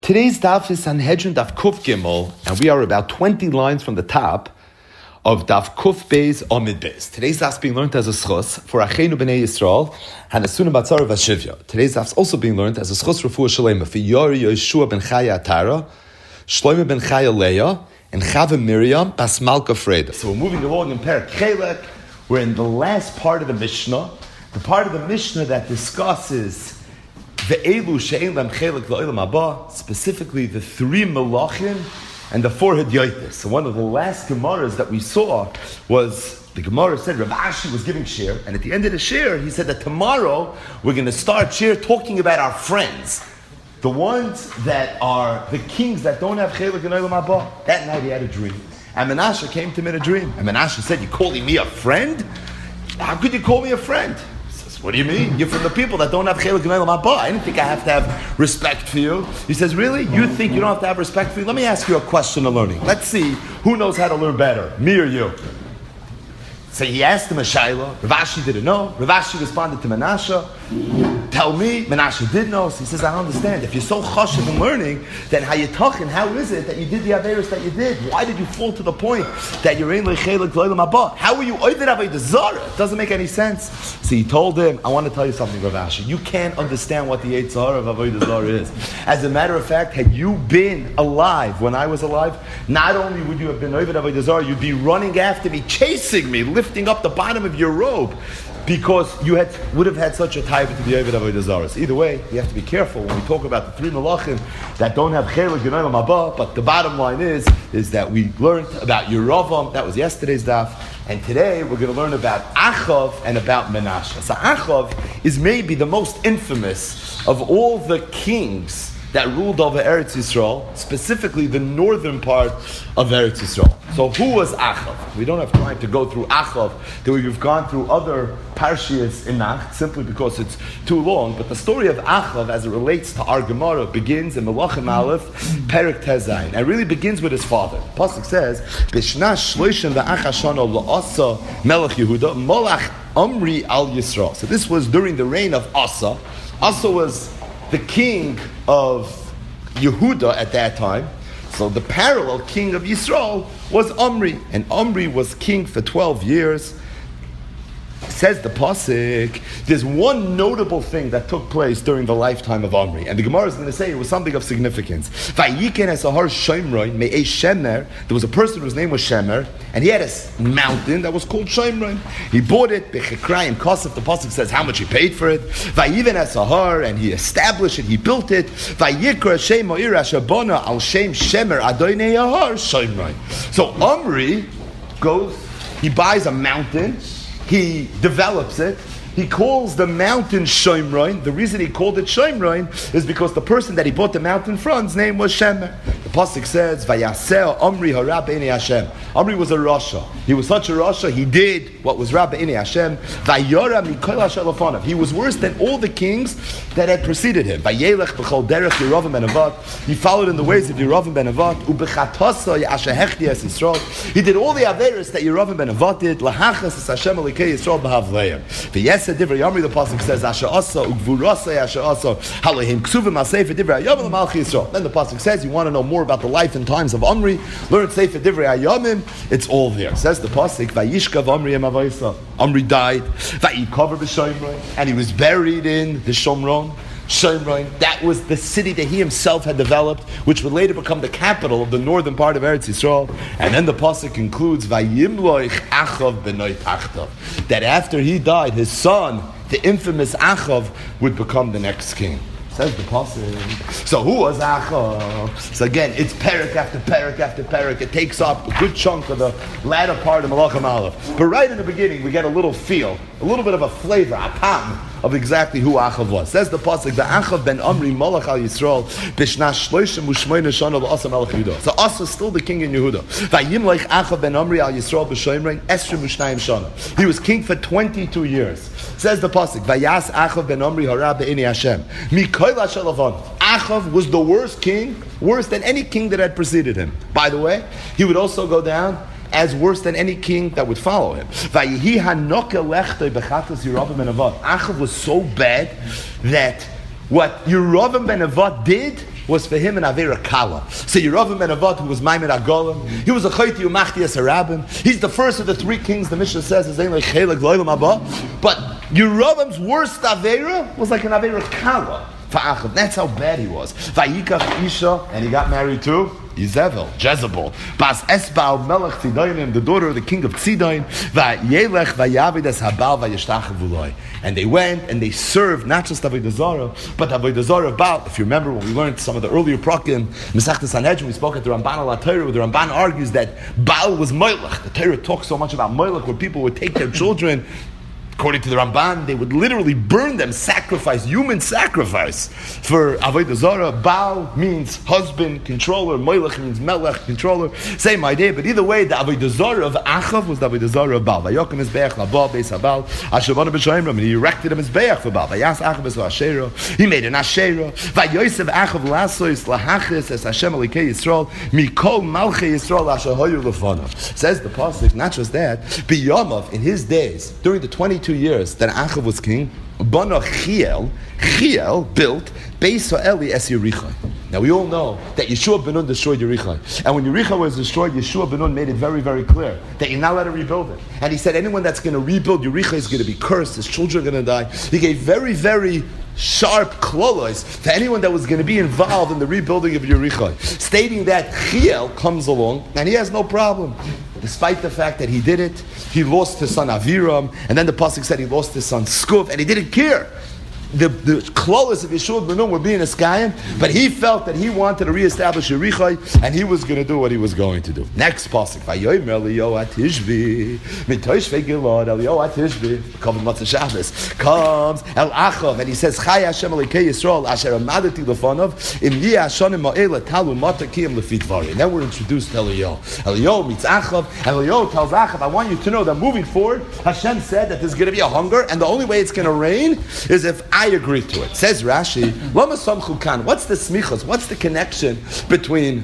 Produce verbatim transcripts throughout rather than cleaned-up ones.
Today's daf is Sanhedrin Daf Kuf Gimel, and we are about twenty lines from the top of Daf Kuf Beis Amid Beis. Today's daf is being learned as a schus for Achenu B'nei Yisrael and Asuna Batzar Vashivya. Today's daf is also being learned as a schus refuah shalema for Yori Yeshua ben Chaya Atara, Shlomo ben Chaya Leah, and Chava Miriam Bas Malka Freda. So we're moving along in Perek Chelek. We're in the last part of the Mishnah, the part of the Mishnah that discusses Ve'elu she'en lam chelek la'olam haba, specifically the three melachim and the four hedyotis. So one of the last Gemaras that we saw was, the Gemara said Rav Ashi was giving shir, and at the end of the shir, he said that tomorrow we're going to start shir talking about our friends, the ones that are the kings that don't have chelek in olam haba. That night he had a dream, and Menashe came to him in a dream, and Menashe said, "You calling me a friend? How could you call me a friend?" What do you mean? You're from the people that don't have chelek in olam haba. I didn't think I have to have respect for you. He says, really? You think you don't have to have respect for me? Let me ask you a question of learning. Let's see who knows how to learn better, me or you. So he asked him a shayla. Rav Ashi didn't know. Rav Ashi responded to Menashe. Tell me, Menashe did know. So he says, I don't understand. If you're so chashiv in learning, then how you talking? How is it that you did the averos that you did? Why did you fall to the point that you're in lechelek v'olam haba? How were you oived avodah zara? It doesn't make any sense. So he told him, I want to tell you something, Rav Ashi. You can't understand what the eight zara of avodah zara is. As a matter of fact, had you been alive when I was alive, not only would you have been oived avodah zara, you'd be running after me, chasing me, lifting up the bottom of your robe, because you had would have had such a taiva to be Oived Avodah Zarah. Either way, you have to be careful when we talk about the three melachim that don't have chelek in olam haba. But the bottom line is is that we learned about Yeravam. That was yesterday's daf, and today we're going to learn about Achav and about Menashe. So Achav is maybe the most infamous of all the kings that ruled over Eretz Yisrael, specifically the northern part of Eretz Yisrael. So who was Achav? We don't have time to go through Achav till we've gone through other parshias in Nacht, simply because it's too long. But the story of Achav, as it relates to our Gemara, begins in Melachim Aleph, Perek Tezayin. It really begins with his father. The pasuk says, B'shna shloishim v'achashana la'asa melech Yehuda, molach Omri al Yisrael. So this was during the reign of Asa. Asa was the king of Yehuda at that time. So the parallel king of Yisrael was Omri. And Omri was king for twelve years. Says the pasuk, there's one notable thing that took place during the lifetime of Omri, and the Gemara is going to say it was something of significance. Vayiken esahar Shomron me'ei Shemer. There was a person whose name was Shemer, and he had a mountain that was called Shomron. He bought it bechekrayim kosef. The pasuk says how much he paid for it. Vayiven esahar, and he established it. He built it. Vayikra Shem Moir Ashabona al Shem Shemer Adonai Yahar Shomron. So Omri goes, he buys a mountain. He develops it. He calls the mountain Shomron. The reason he called it Shomron is because the person that he bought the mountain from's name was Shemer. The pasuk says, "Vayaseh Omri hara b'nei Hashem." Omri was a rasha. He was such a rasha. He did what was ra b'nei Hashem. Vayora mikol hashalofonav. He was worse than all the kings that had preceded him. Vayelech b'chol derech Yeravam ben Nevat. He followed in the ways of Yeravam ben Nevat. Ubechatasa yashehechti es Yisrael. He did all the averos that Yeravam ben Nevat did. Lahachas es Hashem elikei Yisrael b'havleim. V'yeseh divrei Yomri. The pasuk says, "Asher asa ugvurasa asher asa halohim ksuvim hasefer divrei Yomim l'malchi Yisrael." Then the pasuk says, you want to know more about the life and times of Omri, learn Sefer Divrei Hayomim. It's all there. Says the pasuk, "Vayishkav Omri emavayisa." Omri died. Vayikaver b'Shomron, and he was buried in the Shomron. Shomron, that was the city that he himself had developed, which would later become the capital of the northern part of Eretz Yisrael. And then the pasuk concludes, "Vayimloich Achav b'noi tachtav," that after he died, his son, the infamous Achav, would become the next king. Says the pasuk. So who was Achav? So again, it's Perek after Perek after Perek. It takes up a good chunk of the latter part of Melachim Aleph. But right in the beginning, we get a little feel, a little bit of a flavor, a tam, of exactly who Achav was. Says the pasuk, "The Achav ben Omri Molach al Yisrael b'shna shloishim u'shmoina shana l'Asa melech Yehuda." So Asa is still the king in Yehuda. Vayimloich Achav ben Omri al Yisrael b'Shomron esrim u'shnayim shana. He was king for twenty-two years. Says the pasuk, "Vayas Achav ben Omri hara b'nei Hashem mikol hashalavon." Achav was the worst king, worse than any king that had preceded him. By the way, he would also go down as worse than any king that would follow him. Achav was so bad that what Yeravam ben Nevat did, was for him an Avera Kala. So Yerovam ben Nevat, who was Maimed Agolim, he was a Chayti Umachtias Harabim. He's the first of the three kings, the Mishnah says, is like Chelek Loilam Abba. But Yerovam's worst Avera was like an Avera Kala for Achav. That's how bad he was. Vayikach Isha, and he got married to Yezebel, Jezebel. Bas Esbal Melech Tzidayim, the daughter of the king of Tzidayim. Vayelech Vayavid Es Habal Vayishtachav Uloi. And they went and they served not just Avodah Zarah, but Avodah Zarah of Baal. If you remember when we learned some of the earlier prakim, Masechta Sanhedrin, we spoke at the Ramban al Torah, where the Ramban argues that Baal was Moilech. The Torah talks so much about Moilech, where people would take their children. According to the Ramban, they would literally burn them, sacrifice, human sacrifice for Avodah Zarah. Baal means husband, controller. Moilech means melech, controller. Same idea, but either way, the Avodah Zarah of Achav was the Avodah Zarah of Baal. Vayokim Mizbeach Labal Beis Habal Ashavana B'Shoimram, and he erected a Mizbeach for Baal. Vayas Achav es Asherah. He made an Asherah. Vayosev Achav Lasois Lahachis es Hashem Elikei Yisrael Mikol Malchei Yisrael Asher Hoyu Lefanav. Says the pasuk. Not just that, B'Yamav in his days during the twenty-two years that Achav was king, Bana Chiel, Chiel built Beis Ha'eli es Yerichai. Now we all know that Yeshua ben Nun destroyed Yerichai. And when Yerichai was destroyed, Yeshua ben Nun made it very, very clear that you're not allowed to rebuild it. And he said anyone that's going to rebuild Yerichai is going to be cursed, his children are going to die. He gave very, very sharp klolos to anyone that was going to be involved in the rebuilding of Yerichai, stating that Chiel comes along and he has no problem. Despite the fact that he did it, he lost his son Aviram, and then the pasuk said he lost his son Skuf, and he didn't care. The the klolos of Yeshua ben Nun were being a skayim, but he felt that he wanted to reestablish Yerichai, and he was going to do what he was going to do. Next pasuk, Vayomer Eliyahu Atishbi, Mitoshvei Gilad Eliyahu Atishbi, comes Matzah Shabbos, comes El Achav, and he says, Chai Hashem Elikei Yisrael Asher Amadati Lefanov Im Yi Hashanim Ma'ela Talu Mata Kiyam Lefit Vari. And then we're introduced to Eliyahu. Eliyahu meets Achav, and Eliyahu tells Achav, I want you to know that moving forward, Hashem said that there's going to be a hunger, and the only way it's going to rain is if I agree to it. Says Rashi, Lama Samchu Kan. What's the smichos? What's the connection between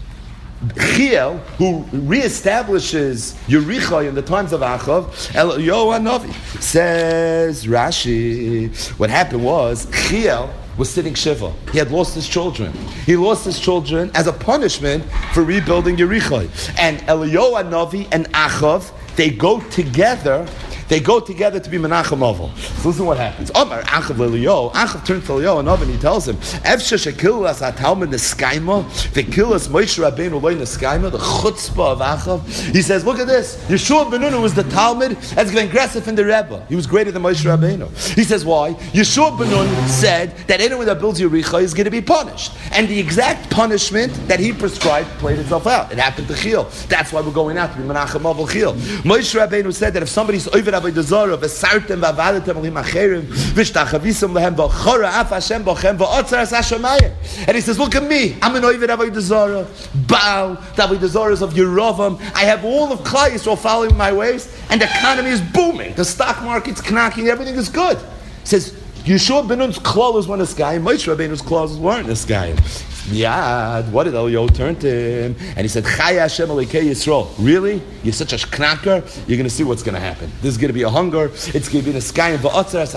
Chiel, who reestablishes Yerichai in the times of Achav, Eliyahu Hanavi? Says Rashi, what happened was Chiel was sitting Shiva. He had lost his children. He lost his children as a punishment for rebuilding Yerichai. And Eliyahu Hanavi and Achav, they go together. They go together to be Menachem Oval. So listen what happens. Omar Achav Eliyahu. Achav turns to Eliyahu and and he tells him, Efshe shekilas hatalmud neskaima, vekilas Moshe Rabbeinu loy neskaima, the chutzpah of Achav. He says, look at this. Yeshua ben Nun was the Talmud as been aggressive in the Rebbe. He was greater than Moshe Rabbeinu. He says, why? Yeshua ben Nun said that anyone that builds Yerichai is going to be punished. And the exact punishment that he prescribed played itself out. It happened to Chiel. That's why we're going out to be Menachem Oval Chiel. Moshe Rabbeinu said that if somebody's over Avodah Zarah, v'sartem v'avadetem l'him acherim, v'shtachavisem lehem v'chora af Hashem b'chem v'otzar as Hashemayim. And he says, look at me, I'm an oived Avodah Zarah, Baal, the Avodah Zarahs of Yerovam. I have all of Klal Yisrael following my ways, and the economy is booming. The stock market's knocking, everything is good. He says, Yeshua ben Nun's klolos were this guy, Moshe Rabbeinu's klolos weren't this guy. Yad, what did Eliyahu turn to him? And he said, Chai Hashem Elikei Yisrael. Really? You're such a knacker? You're going to see what's going to happen. There's going to be a hunger. It's going to be in the sky. And then the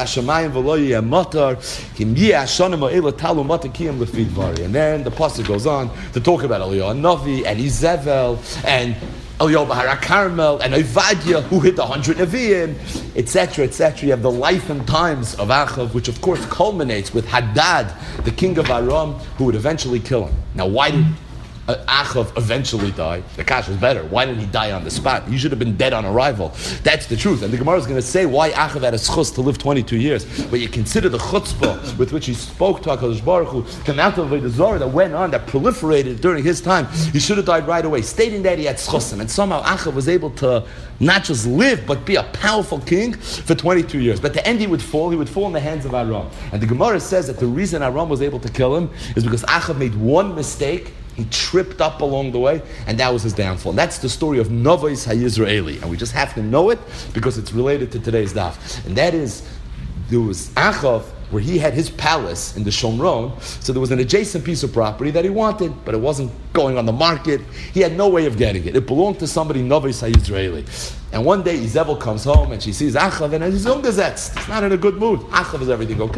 pasuk goes on to talk about Eliyahu Navi and Yezebel and Eliyahu Bahara Carmel and Ovadia, who hit the hundred Nevi'im, et cetera, et cetera. You have the life and times of Achav, which of course culminates with Hadad, the king of Aram, who would eventually kill him. Now, why did uh, Achav eventually die? The Kash was better. Why didn't he die on the spot? He should have been dead on arrival. That's the truth. And the Gemara is going to say why Achav had a schus to live twenty-two years. But you consider the chutzpah with which he spoke to HaKadosh Baruch Hu, the amount of Avodah Zarah that went on, that proliferated during his time. He should have died right away, stating that he had schusim. And somehow Achav was able to not just live, but be a powerful king for twenty-two years. But the end he would fall, he would fall in the hands of Aram. And the Gemara says that the reason Aram was able to kill him is because Achav made one mistake. He tripped up along the way, and that was his downfall. And that's the story of Novos HaYisraeli. And we just have to know it because it's related to today's daf. And that is, there was Achav, where he had his palace in the Shomron, so there was an adjacent piece of property that he wanted, but it wasn't going on the market. He had no way of getting it. It belonged to somebody, Novos HaYisraeli. And one day, Yezebel comes home, and she sees Achav, and he's ungesetzt. He's not in a good mood. Achav, is everything okay?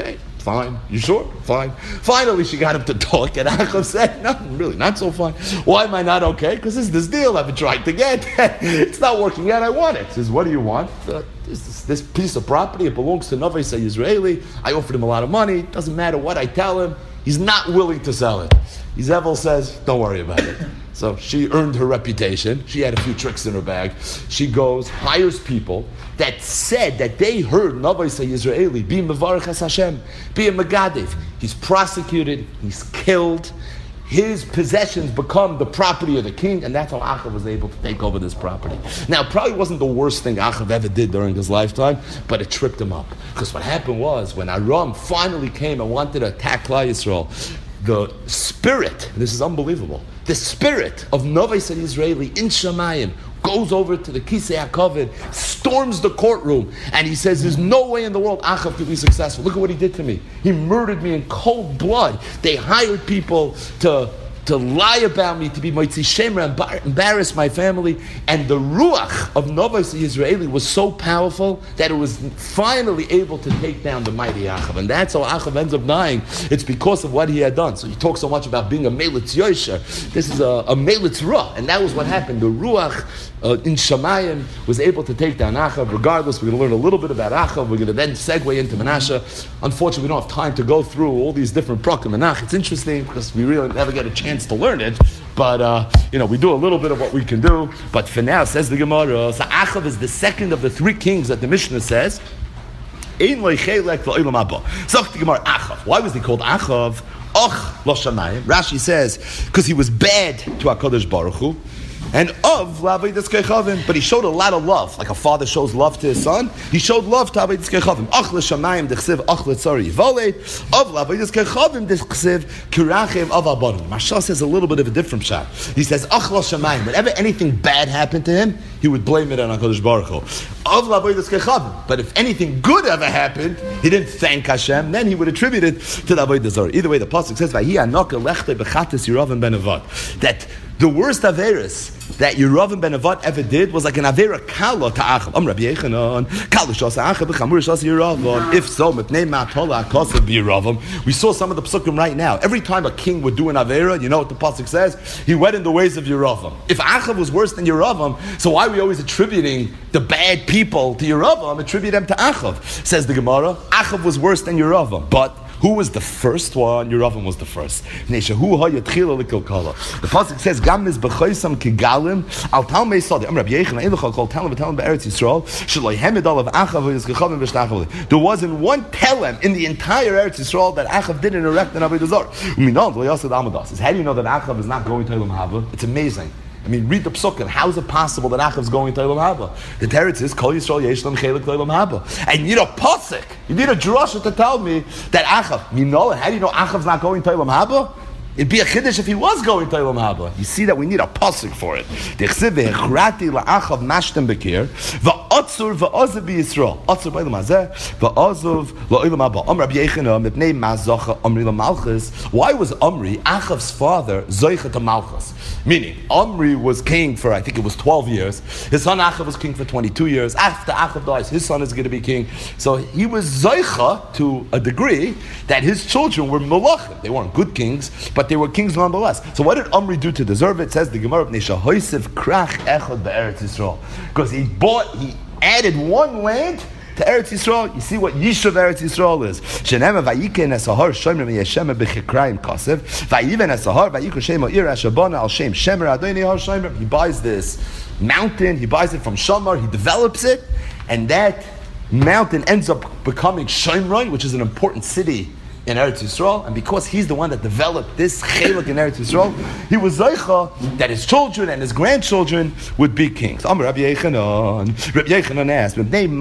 fine. You sure? Fine. Finally, she got him to talk, and Achav said, no, really, not so fine. Why am I not okay? Because this is this deal I've been trying to get. It's not working out. I want it. He says, what do you want? Uh, this, this piece of property, it belongs to Novay Yisraeli. I offered him a lot of money. It doesn't matter what I tell him. He's not willing to sell it. Izevel says, don't worry about it. So she earned her reputation. She had a few tricks in her bag. She goes, hires people that said that they heard Navai say Yisraeli, be Mevarach Es Hashem, be a Megadev. He's prosecuted, he's killed, his possessions become the property of the king, and that's how Achav was able to take over this property. Now, it probably wasn't the worst thing Achav ever did during his lifetime, but it tripped him up. Because what happened was, when Aram finally came and wanted to attack Klal Yisrael, the spirit, this is unbelievable, the spirit of Novai Said Israeli in Shamayim goes over to the Kisei HaKavod, storms the courtroom, and he says, there's no way in the world Achav could be successful. Look at what he did to me. He murdered me in cold blood. They hired people to to lie about me, to be Moitzi Shemra, embarrass my family. And the Ruach of Novai Yisraeli was so powerful that it was finally able to take down the mighty Achav. And that's how Achav ends up dying. It's because of what he had done. So you talk so much about being a Melitz Yosher. This is a, a Melitz Ra. And that was what happened. The Ruach uh, in Shamayim was able to take down Achav. Regardless, we're going to learn a little bit about Achav. We're going to then segue into Menashe. Unfortunately, we don't have time to go through all these different Prakim Menach. It's interesting because we really never get a chance to learn it, but uh, you know, we do a little bit of what we can do. But for now, says the Gemara, so Achav is the second of the three kings that the Mishnah says. Ein lo chelek v'olam haba. So the Gemara, Achav. Why was he called Achav? Och lo shamayim. Rashi says because he was bad to HaKadosh Baruch Hu. And of L'Avodas Kechavim, but he showed a lot of love, like a father shows love to his son. He showed love to Avodas Kechavim. Ach l'shamayim d'chsev ach l'tzari yivoled. Of L'Avodas Kechavim d'chsev kirachem av abanim. Mashal says a little bit of a different shot. He says ach l'shamayim. Whenever anything bad happened to him, he would blame it on HaKadosh Baruch Hu. Of L'Avodas Kechavim. But if anything good ever happened, he didn't thank Hashem. Then he would attribute it to the Avodas Zarah. Either way, the pasuk says Vahi anoka lechte bechates Yeravim ben Nevat. That the worst averis that Yeravim ben Nevat ever did was like an avera kala to Achav. Am Rabbi Yechanan, kala shas Achav, b'chamur shas Yeravim. If so, mipnei ma'atola kosav b'Yeravim. We saw some of the psukim right now. Every time a king would do an avera, you know what the pasuk says? He went in the ways of Yeravim. If Achav was worse than Yeravim, so why are we always attributing the bad people to Yeravim? Attribute them to Achav. Says the Gemara, Achav was worse than Yeravim, but who was the first one? Yeravim was the first. The pasuk says, "Gam is b'choisam kigalim al talmei sadi." Am Rabbi Yechanan ein l'chol kol talem v'talem be'eretz Yisrael shelo yehemed olav Achav v'yizgechavim v'shtachavim. There wasn't one telem in the entire Eretz Yisrael that Achav didn't erect an avodah zarah. Uminad lo yasad amadas. Says, how do you know that Achav is not going to Olam Haba? It's amazing. I mean, read the psukim. How is it possible that Achav's going to Olam Haba? The teretz is Kol Yisrael Yesh Lam Chelik Olam Haba. And you need a pasuk. You need a drasha to tell me that Achav. You know, how do you know Achav's not going to Olam Haba? It'd be a chiddush if he was going to Olam Haba. You see that we need a pasuk for it. Dechsev ve'echrati la'achav mashtem bekir va'atzur va'azav b'Yisrael. Atzur b'olam hazeh va'azav la'olam haba. Am Rabbi Yechanan mipnei mazacha Omri l'malchus. Why was Omri, Achav's father, zoicha to malchus? Meaning, Omri was king for, I think it was twelve years. His son Achav was king for twenty-two years. After Achav dies, his son is going to be king. So he was zoicha to a degree that his children were malachim. They weren't good kings, but they were kings nonetheless. So what did Omri do to deserve it? It says the Gemara, krach echad be'eretz Yisrael. Because he bought, he added one land to Eretz Yisrael. You see what Yishuv Eretz Yisrael is. Shenema vayiken esahar shomer miyeshem bechikrayim kasev vayiven esahar vayikra shema ir ashabana al shem shemer adoni har shomer. He buys this mountain. He buys it from Shomer. He develops it, and that mountain ends up becoming Shomroi, which is an important city in Eretz Yisrael, and because he's the one that developed this chelik in Eretz Yisrael, he was zeicha that his children and his grandchildren would be kings. Amar Rabbi Yechanan. Rabbi Yechanan asked,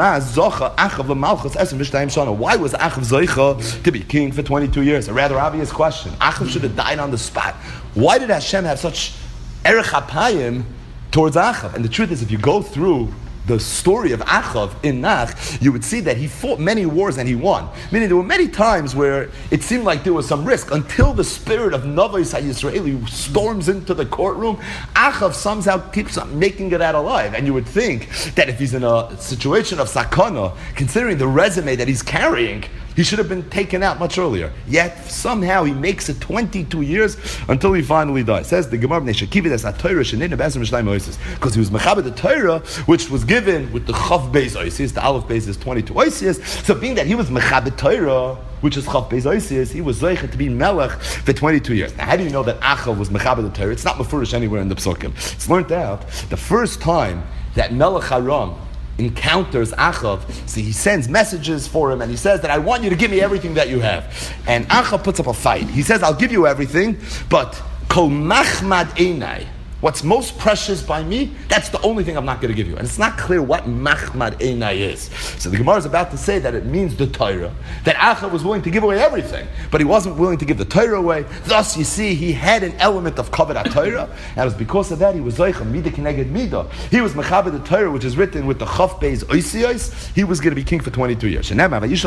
why was Achav zeicha to be king for twenty-two years? A rather obvious question. Achav should have died on the spot. Why did Hashem have such erech hapayim towards Achav? And the truth is, if you go through the story of Achav in Nach, you would see that he fought many wars and he won. Meaning there were many times where it seemed like there was some risk until the spirit of Novai Yisraeli storms into the courtroom. Achav somehow keeps on making it out alive. And you would think that if he's in a situation of sakana, considering the resume that he's carrying, He should have been taken out much earlier. Yet somehow he makes it twenty-two years until he finally dies. Says the Gemara, because he was mechaber the Torah, which was given with the Chav Beis Oisius. The Aleph Beis is twenty-two Oisius. So being that he was mechaber Torah, which is Chav Beis Oisius, he was zeicha to be melech for twenty-two years. Now, how do you know that Achav was mechaber the Torah? It's not mefurish anywhere in the Psukim. It's learned out the first time that Melech Aram encounters Achav, so he sends messages for him and he says that I want you to give me everything that you have. And Achav puts up a fight. He says, I'll give you everything, but kol machmad einai, what's most precious by me, that's the only thing I'm not going to give you. And it's not clear what machmad einai is. So the Gemara is about to say that it means the Torah, that Achav was willing to give away everything, but he wasn't willing to give the Torah away. Thus, you see, he had an element of kavod HaTorah, and it was because of that he was zoicha, midah keneged midah. He was mechaber the Torah, which is written with the Chav Beis Oisios. He was going to be king for twenty-two years. So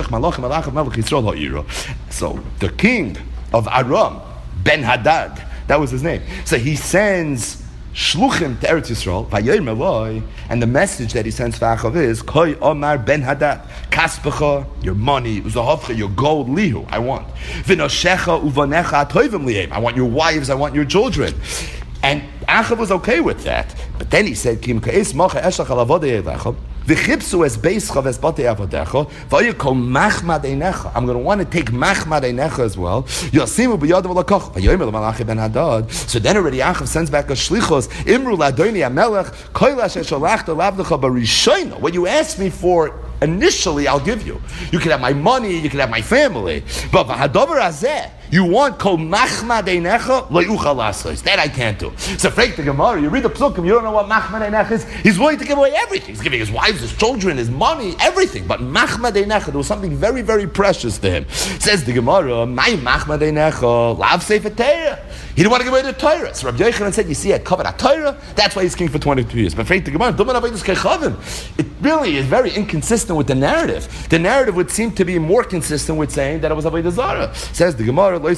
the king of Aram, Ben Hadad, that was his name. So he sends shluchim to Eretz Yisrael, vayomer eloi, and the message that he sends to Achav is, Koi Omar Ben Hadad, kaspecha, your money, uzahavcha, your gold, lihu, I want. V'noshecha uvanecha atoivim lihem, I want your wives, I want your children. And Achav was okay with that. But then he said, Kim ka'es macha eshach al avodei elecha, v'chipsu es beischa v'es batei avodecha, v'ayikol machmad einecha. I'm going to want to take machmad einecha as well. Yasimu b'yadav l'kach, v'yomer l'malachi Ben Hadad. So then already Achav sends back a shlichos, imru l'adoni ha'melech, koilash eshalachta lavdecha b'rishoyna. What you asked me for initially, I'll give you. You can have my money, you can have my family. But v'hadavar hazeh, you want kol machmad einecha lo'uchal lasos. That I can't do. So, Frank the Gemara, you read the Psukim, you don't know what machmad einecha is. He's willing to give away everything. He's giving his wives, his children, his money, everything. But machmad einecha, there was something very, very precious to him. Says the Gemara, my machmad einecha lav sefer Torah. He didn't want to give away the Torah. So Rabbi Yochanan said, you see, I covered a Torah. That's why he's king for twenty-two years. But Frank the Gemara, it really is very inconsistent with the narrative. The narrative would seem to be more consistent with saying that it was Avodah Zarah. Says the Gemara, it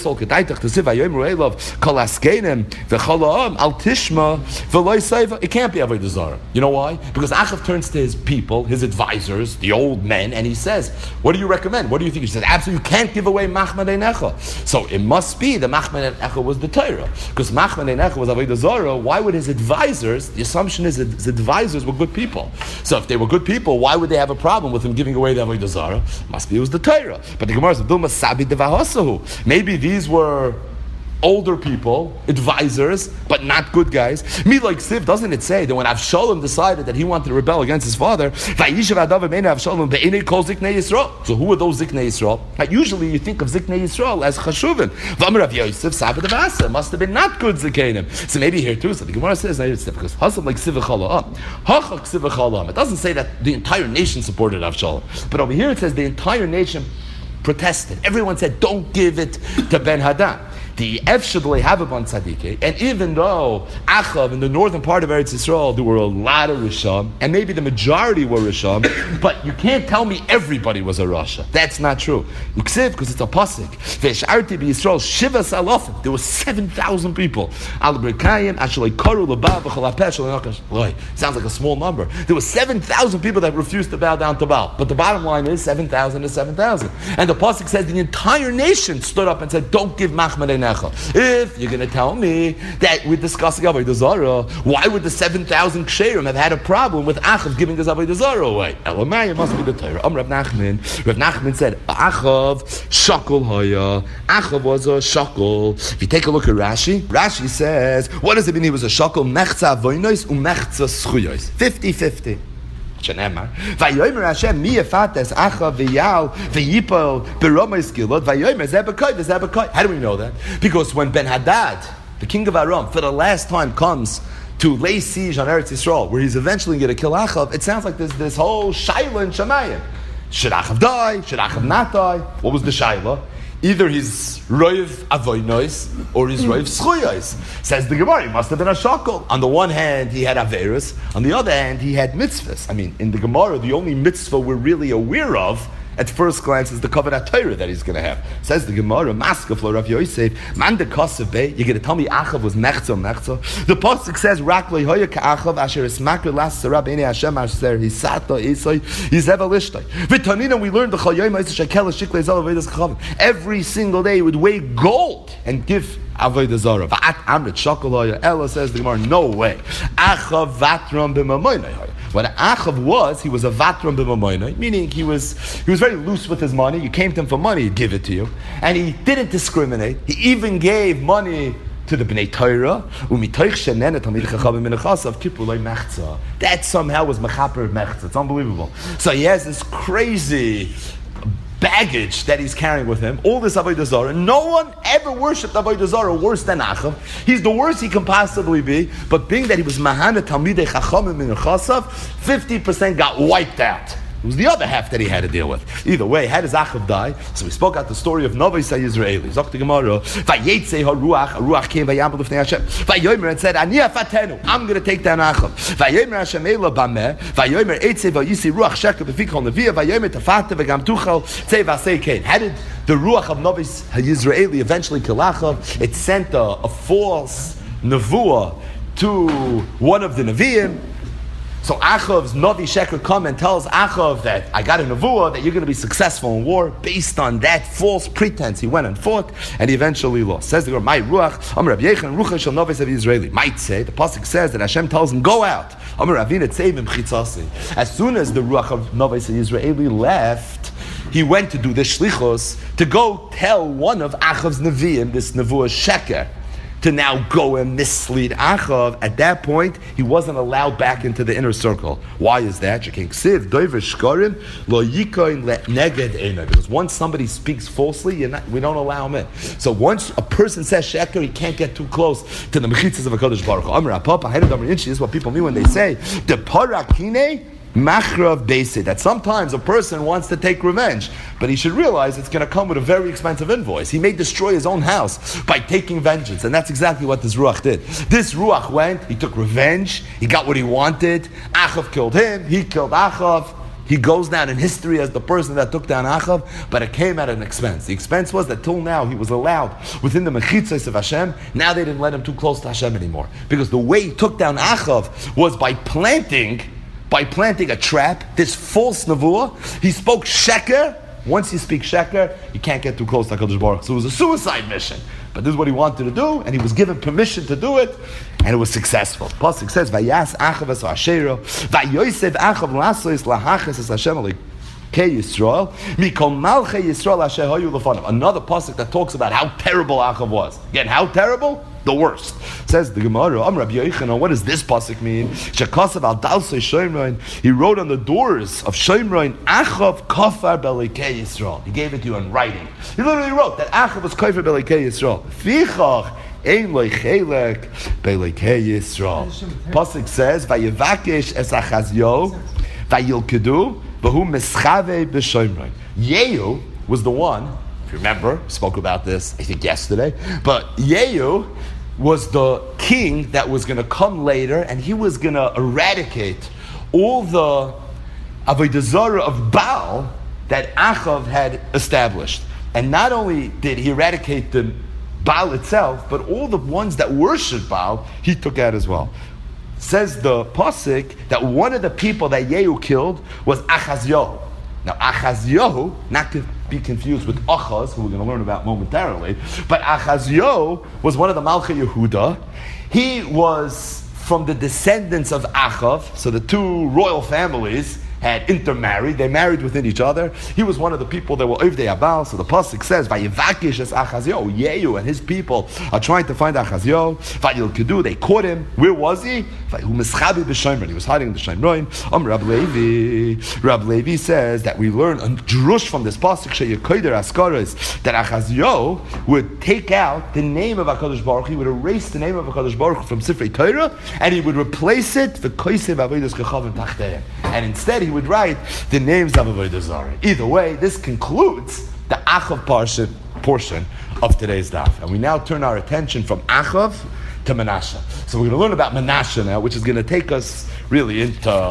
can't be Avodah Zarah. You know why? Because Achav turns to his people, his advisors, the old men, and he says, what do you recommend? What do you think? He says, absolutely, you can't give away Machmad Einecha. So it must be the Machmad Einecha was the Torah. Because Machmad Einecha was Avodah Zarah, why would his advisors, the assumption is that his advisors were good people. So if they were good people, why would they have a problem with him giving away the Avodah Zarah? Must be it was the Torah. But the Gemara says, maybe these were older people, advisors, but not good guys. Me like Siv, doesn't it say that when Avshalom decided that he wanted to rebel against his father, so who are those Ziknei Yisrael? Now, usually you think of Ziknei Yisrael as Chashuvin. Must have been not good Zikanim. So maybe here too, so the Gemara says, because Hasam like Siv Chala'am. It doesn't say that the entire nation supported Avshalom. But over here it says the entire nation protested. Everyone said, don't give it to Ben Hadad. The Efshadlei Havabon Tzadikei, and even though Achav in the northern part of Eretz Yisrael there were a lot of Risham, and maybe the majority were Risham, but you can't tell me everybody was a Rasha. That's not true. Uksiv, because it's a pasuk. Ve'esharti b'Yisrael shiva salofim. There were seven thousand people. Al b'rkayim ashalei karu l'bav v'chalapesh l'nakash. Loy, sounds like a small number. There were seven thousand people that refused to bow down to Baal. But the bottom line is seven thousand is seven thousand. And the pasuk says the entire nation stood up and said, "Don't give Machmad Einecha." If you're going to tell me that we're discussing Avodah Zarah, why would the seven thousand Ksherim have had a problem with Achav giving his Avodah Zarah away? Elamai, it must be the Torah. Am Rav Nachman. Rav Nachman said, Achav shakol haya. Achav was a shakol. If you take a look at Rashi, Rashi says, what does it mean he was a shakol? Mechza avoynos u'mechza schuyos. fifty-fifty. Shenemar. Vayomer Hashem mi yafates acha v'yal v'yipol b'romos gilot vayomer zebekoi v'zebekoi. How do we know that? Because when Ben Hadad, the king of Aram, for the last time comes to lay siege on Eretz Yisrael, where he's eventually going to kill Achav, it sounds like there's this whole shaila in Shemayim. Should Achav die? Should Achav not die? What was the shaila? Either he's roiv avoynos or he's roiv schuyos. Says the Gemara, he must have been a shakol. On the one hand, he had averus. On the other hand, he had mitzvahs. I mean, in the Gemara, the only mitzvah we're really aware of at first glance is the Kavod Torah that he's going to have. Says the Gemara, Maskef lo Rav Yosef, Man de Kosev Bey, you're going to tell me Achav was Mechzo, Mechzo? The Pasuk says, Rak lo hoya ka'achav, asher es makr las sarah b'nei Hashem, asher hisata isoi, yizev alishtoi. V'tanina, we learned the Chol Yoyim, Yisrael shekel shikle zel avodas chachavim. Every single day he would weigh gold and give Avodah Zarah. V'at amrit shakol hoya. Ella says the Gemara, no way. Achav vatram b'mamoinai hoya. What Achav was, he was a vatram b'mamoinai, meaning he was he was very loose with his money. You came to him for money, he'd give it to you. And he didn't discriminate. He even gave money to the Bnei Torah. That somehow was mechaper mechza. It's unbelievable. So he has this crazy baggage that he's carrying with him, all this Avodah Zarah. No one ever worshipped Avodah Zarah worse than Achav. He's the worst he can possibly be, but being that he was Mahana Talmidei Chachamim min Chasav, fifty percent got wiped out. It was the other half that he had to deal with. Either way, how does Achav die? So we spoke out the story of Novi Yisraeli. Zok the Gemara, Vayetze haruach, haruach came vayambel l'fnei Hashem. Vayomer and said, Ani afatenu, I'm going to take down Achav. Vayomer Hashem ela bameh, Vayomer etze vayisi ruach shekel b'fikol neviah, Vayomer tafate v'gam tuchal tzei v'asei kein. How did the ruach of Novi Yisraeli eventually kill Achav? It sent a, a false nevuah to one of the Nevi'im. So Achav's Novi Sheker come and tells Achav that I got a nevuah that you're going to be successful in war. Based on that false pretense, he went and fought, and he eventually lost. Says the Gemara, "My ruach, Amar Rabbi Yechon, ruach shel Novi of Israeli." Might say the pasuk says that Hashem tells him, "Go out." Amar Ravina Tzeivim Chitzasi. As soon as the ruach of Novi of Israeli left, he went to do the shlichos to go tell one of Achav's neviim, this nevuah Sheker, to now go and mislead Achav. At that point, he wasn't allowed back into the inner circle. Why is that? Because once somebody speaks falsely, you're not, we don't allow him in. So once a person says sheker, he can't get too close to the mechitzas of HaKadosh Baruch Hu. This is what people mean when they say, the parakine Machrav Beisid, that sometimes a person wants to take revenge, but he should realize it's going to come with a very expensive invoice. He may destroy his own house by taking vengeance, and that's exactly what this Ruach did. This Ruach went, he took revenge, he got what he wanted, Achav killed him, he killed Achav. He goes down in history as the person that took down Achav, but it came at an expense. The expense was that till now he was allowed within the mechitzos of Hashem. Now they didn't let him too close to Hashem anymore. Because the way he took down Achav was by planting By planting a trap, this false nevuah. He spoke sheker. Once you speak sheker, you can't get too close to HaKadosh Baruch Hu. So it was a suicide mission. But this is what he wanted to do, and he was given permission to do it, and it was successful. Pasuk says, "Vayas Achav es Ashero, Vayosev Achav lasois lahachas es Hashem alikei Yisrael, mikol malchei Yisrael asher hayu lefanav." Another pasuk that talks about how terrible Achav was. Again, how terrible? The worst. Says the Gemara, Am Rabbi Yochanan, what does this pasuk mean? Shekasav al dalsei Shomron, he wrote on the doors of Shomron, Achav kafar belikei Yisrael. He gave it to you in writing. He literally wrote that Achav was kafar belikei Yisrael. Fichach ein lo chelek belikei Yisrael. Pasuk says, Vayevakesh es Achazio, Vayilkedu, Vahu meschave b'Shomron. Yehu was the one. If you remember, we spoke about this, I think, yesterday. But Yehu was the king that was going to come later, and he was going to eradicate all the Avodah Zarah of Baal that Achav had established. And not only did he eradicate the Baal itself, but all the ones that worship Baal, he took out as well. Says the Pasuk that one of the people that Yehu killed was Achazyahu. Now, Achazyahu, not to be confused with Achaz, who we're going to learn about momentarily, but Achazyahu was one of the Malchei Yehuda. He was from the descendants of Achav, so the two royal families had intermarried. They married within each other. He was one of the people that were Ovdei Abal. So the pasuk says, "Vayevakesh es Achazyahu." Yehu and his people are trying to find Achazyahu. Vayilkedu, they caught him. Where was he? Vayu mischabi b'Shomron. He was hiding in the Shomron. Am Rab Levi. Rab Levi says that we learn a drush from this pasuk sheyekoder askaros that Achazyahu would take out the name of HaKadosh Baruch Hu. He would erase the name of HaKadosh Baruch Hu from Sifrei Torah, and he would replace it with kosev avodas kechavim tachteim. And instead, he would write the names of Avodah Zarah. Either way, this concludes the Achav portion, portion of today's daf. And we now turn our attention from Achav to Menashe. So we're going to learn about Menashe now, which is going to take us really into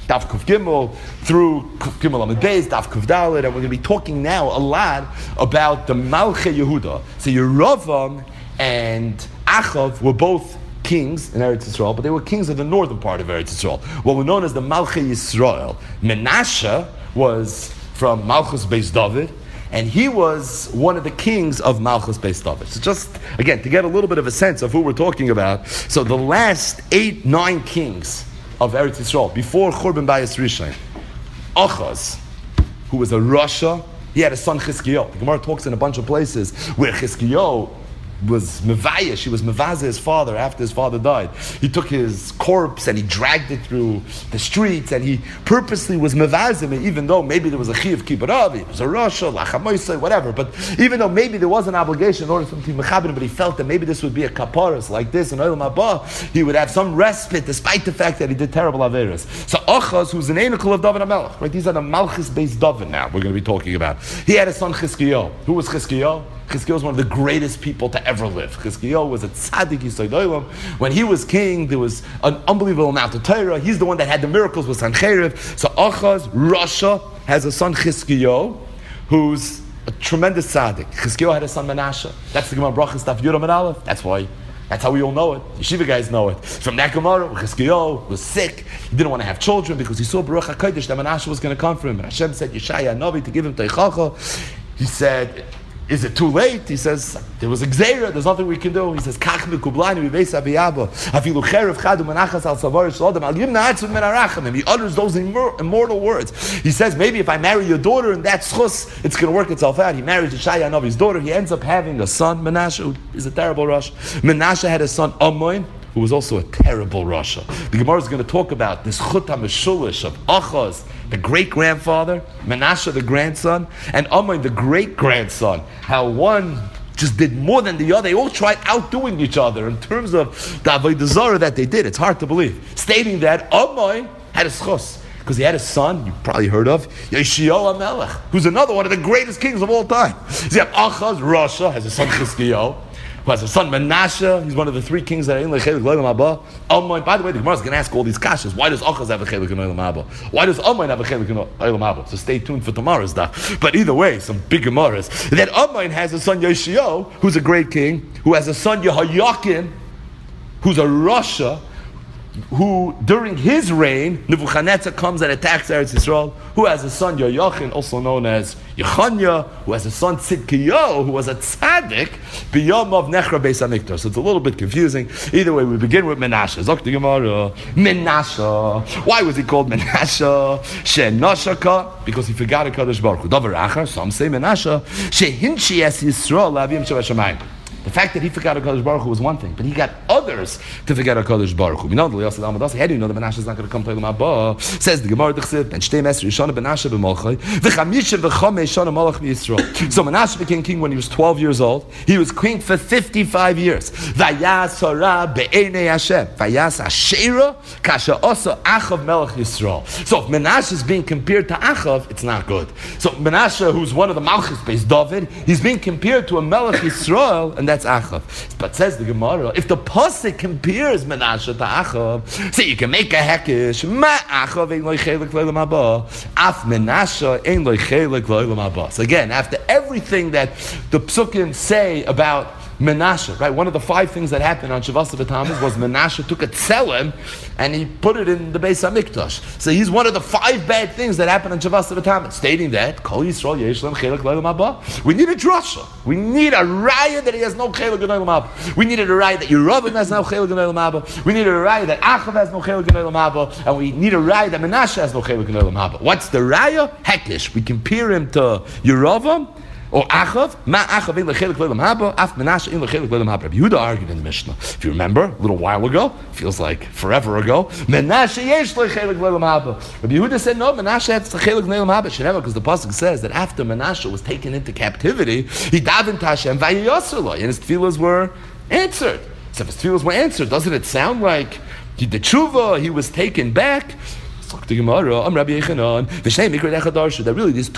Daf Kuf Gimel through Kuf Gimel Amid Beis, Daf Kuf Dalet, and we're going to be talking now a lot about the Malchei Yehuda. So Yeravam and Achav were both kings in Eretz Yisrael, but they were kings of the northern part of Eretz Yisrael, what were known as the Malchei Yisrael. Menashe was from Malchus Beis David, and he was one of the kings of Malchus Beis David. So just, again, to get a little bit of a sense of who we're talking about, so the last eight, nine kings of Eretz Yisrael, before Churban Bayis Rishon, Achaz, who was a Rasha, he had a son Chizkiyahu. The Gemara talks in a bunch of places where Chizkiyahu was mevayish, he was mevaze his father after his father died. He took his corpse and he dragged it through the streets, and he purposely was mevaze him, even though maybe there was a chi of kibbutz, it was a rasha, lachamoisei, whatever. But even though maybe there was an obligation in order for him to be mechaber, but he felt that maybe this would be a kaparas like this in Olam Haba, he would have some respite despite the fact that he did terrible averas. So Achaz, who's an Einukul of David HaMelech, right? These are the Malchus based David now we're going to be talking about. He had a son Chizkiyahu. Who was Chizkiyahu? Chizkiyahu was one of the greatest people to ever live. Chizkiyahu was a tzaddik yisod olam. When he was king, there was an unbelievable amount of Torah. He's the one that had the miracles with Sancheriv. So Achaz, Rasha, has a son Chizkiyahu, who's a tremendous tzaddik. Chizkiyahu had a son Menashe. That's the Gemara Brachas Daf Yud Amud Aleph. That's why. That's how we all know it. Yeshiva guys know it. From that Gemara, Chizkiyahu was sick. He didn't want to have children because he saw Baruch HaKodesh that Menashe was going to come for him. And Hashem said, Yeshaya Navi, to give him Teichacha. He said, is it too late? He says, there was a gzeira, there's nothing we can do. He says, Kach mekublani v'veis aviyaba, afilu cherev chadu menachas al savar shalodam, al yim na'atzun men arachamim. He utters those immor- immortal words. He says, maybe if I marry your daughter and that schus, it's going to work itself out. He marries Yeshaya Navi's daughter. He ends up having a son, Menashe, who is a terrible Rosh. Menashe had a son, Amoin, who was also a terrible Rasha. The Gemara is going to talk about this Chut HaMeshulish of Achaz, the great-grandfather, Menashe, the grandson, and Amoin, the great-grandson. How one just did more than the other. They all tried outdoing each other in terms of the Avodah Zarah that they did. It's hard to believe. Stating that Amoin had a schus, because he had a son, you probably heard of, Yeshiyahu HaMelech, who's another one of the greatest kings of all time. So you have Achaz, Rasha, has a son Chizkiyahu, who has a son Menashe. He's one of the three kings that are in Lechelik L'Olam Haba. Amoin, by the way, the Gemara is going to ask all these kashas. Why does Achaz have a Chelik in Olam Haba? Why does Amoin have a Chelik in Olam Haba? So stay tuned for tomorrow's daf. But either way, some big Gemaras. That Amoin has a son Yeshiyahu, who's a great king, who has a son Yehoyakin, who's a Rasha, who during his reign, Nebuchadnezzar comes and attacks Eretz Yisrael, who has a son Yoyachin, also known as Yechanya, who has a son Tzidkiyahu, who was a tzaddik, b'yom of Nechra Beis HaMikdash. So it's a little bit confusing. Either way, we begin with Menashe. Zok the Gemara, Menashe. Why was he called Menashe? She'noshaka, because he forgot HaKadosh Baruch Hu. Davar Achar, some say Menashe. She'hinchi es Yisrael la'avim shevashamayim. The fact that he forgot HaKadosh Baruch Hu was one thing, but he got others to forget HaKadosh Baruch Hu. We know the Yosef Almadasi. How do you know that Menashe is not going to come to Olam Haba? Says the Gemara D'chsiv, Ben Shtei Mesri Yishana Menashe b'Malchai, v'chamisha v'chomei Yishana Malach b'Yisrael. So Menashe became king when he was twelve years old. He was king for fifty-five years. Vayas hara be'enei Hashem. Vayas Asherah kasha osa Achav Melech Yisrael. So if Menashe is being compared to Achav, it's not good. So Menashe, who's one of the Malchus based David, he's being compared to a Melech Yisrael, and that's Achav. But says the Gemara, if the pasuk compares Menashe to Achav, so you can make a hekish. Ma Achav ein lo chelik l'olam haba. Af Menashe ein lo chelik l'olam haba. So again, after everything that the psukim say about Menashe, right? One of the five things that happened on Shavas B'Tammuz was Menashe took a tzelem and he put it in the Beis HaMikdash. So he's one of the five bad things that happened on Shavas B'Tammuz, stating that Kol Yisrael yesh lem chelik l'olam haba. We need a drasha. We need a raya that he has no chelik l'olam haba. We needed a raya that Yeravim has no chelik l'olam haba. We needed a raya that Achav has no chelik l'olam haba, and we need a raya that Menashe has no chelik l'olam haba. What's the raya? Hekish. We compare him to Yeravim. Or Achav, Ma Achav in lechelik l'olam haba, Af Menashe in lechelik l'olam haba. Rabbi Yehuda argued in the Mishnah. If you remember, a little while ago, feels like forever ago, Menashe yesh lechelik l'olam haba. Rabbi Yehuda said no, Menashe has lechelik l'olam haba. Sheneva, because the pasuk says that after Menashe was taken into captivity, he davened to Hashem vayiyosur lo, and his tefillas were answered. So if his tefillas were answered, doesn't it sound like he did tshuva, he was taken back? The Gemara, I'm Rabbi Yechanan, that really there's two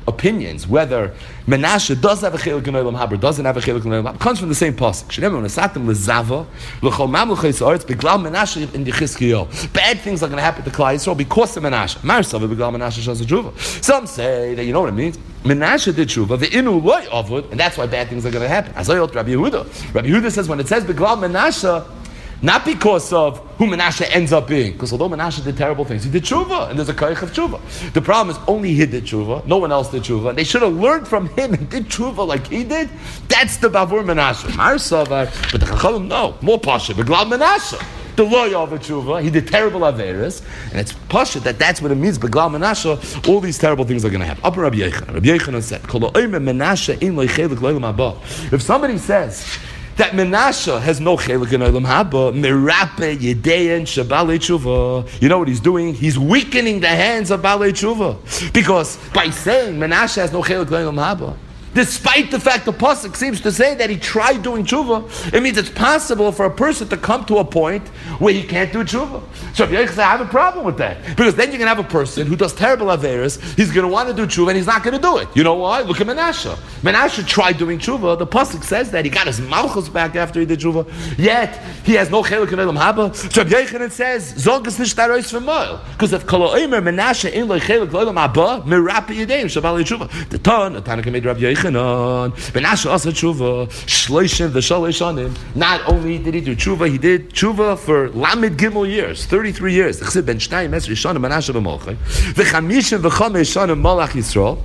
opinions whether Menashe does have a chelik in Olam Haba or doesn't have a chelik in Olam Haba comes from the same pasuk. Shneimar nesatem lezava l'chol mamluchos haaretz beglal Menashe in Yechizkiyahu. Bad things are going to happen to Klal Yisrael because of Menashe. Marsav beglal Menashe shas tshuva. Some say that you know what it means. Menashe did tshuva, the inu loy avud, and that's why bad things are going to happen. Azayot Rabbi Yehuda. Rabbi Yehuda says when it says beglal Menashe, not because of who Menashe ends up being, because although Menashe did terrible things, he did tshuva, and there's a koich of tshuva. The problem is only he did tshuva, no one else did tshuva. They should have learned from him and did tshuva like he did. That's the bavur Menashe. Mar Savar, but the Chachamim no, more pasha, beglal Menashe. The loy of tshuva, he did terrible averis, and it's pasha that that's what it means. Beglal Menashe, all these terrible things are going to happen. Up in Rabbi Yechanan, Rabbi Yechanan said, "Kol ha'omer Menashe in loy chelik lo'olam haba." If somebody says that Menashe has no chelik in Olam Haba, mirape yedein shabalei tshuva. You know what he's doing? He's weakening the hands of balei tshuva, because by saying Menashe has no chelik in Olam Haba, despite the fact the pasuk seems to say that he tried doing tshuva, it means it's possible for a person to come to a point where he can't do tshuva. So if you say, I have a problem with that, because then you can have a person who does terrible averis, he's going to want to do tshuva and he's not going to do it. You know why? Look at Menashe. Menashe tried doing tshuva. The pasuk says that he got his malchus back after he did tshuva, yet he has no chelik in Olam Haba. So Rabbi Yechanan says, Zolgas nish tarois v'moil, because if kol ha'omer Menashe in lo chelik Olam Haba, mirape yedein shabalei tshuva. The ton, the Tanakh made Rabbi Yechanan. Menashe asa tshuva shloishim v'shalosh anim. Not only did he do tshuva, he did tshuva for lamed gimel years, thirty-three years. Chsib ben shnayim esrei shana Menashe b'molchai v'chamishim v'chamesh shana malach Yisrael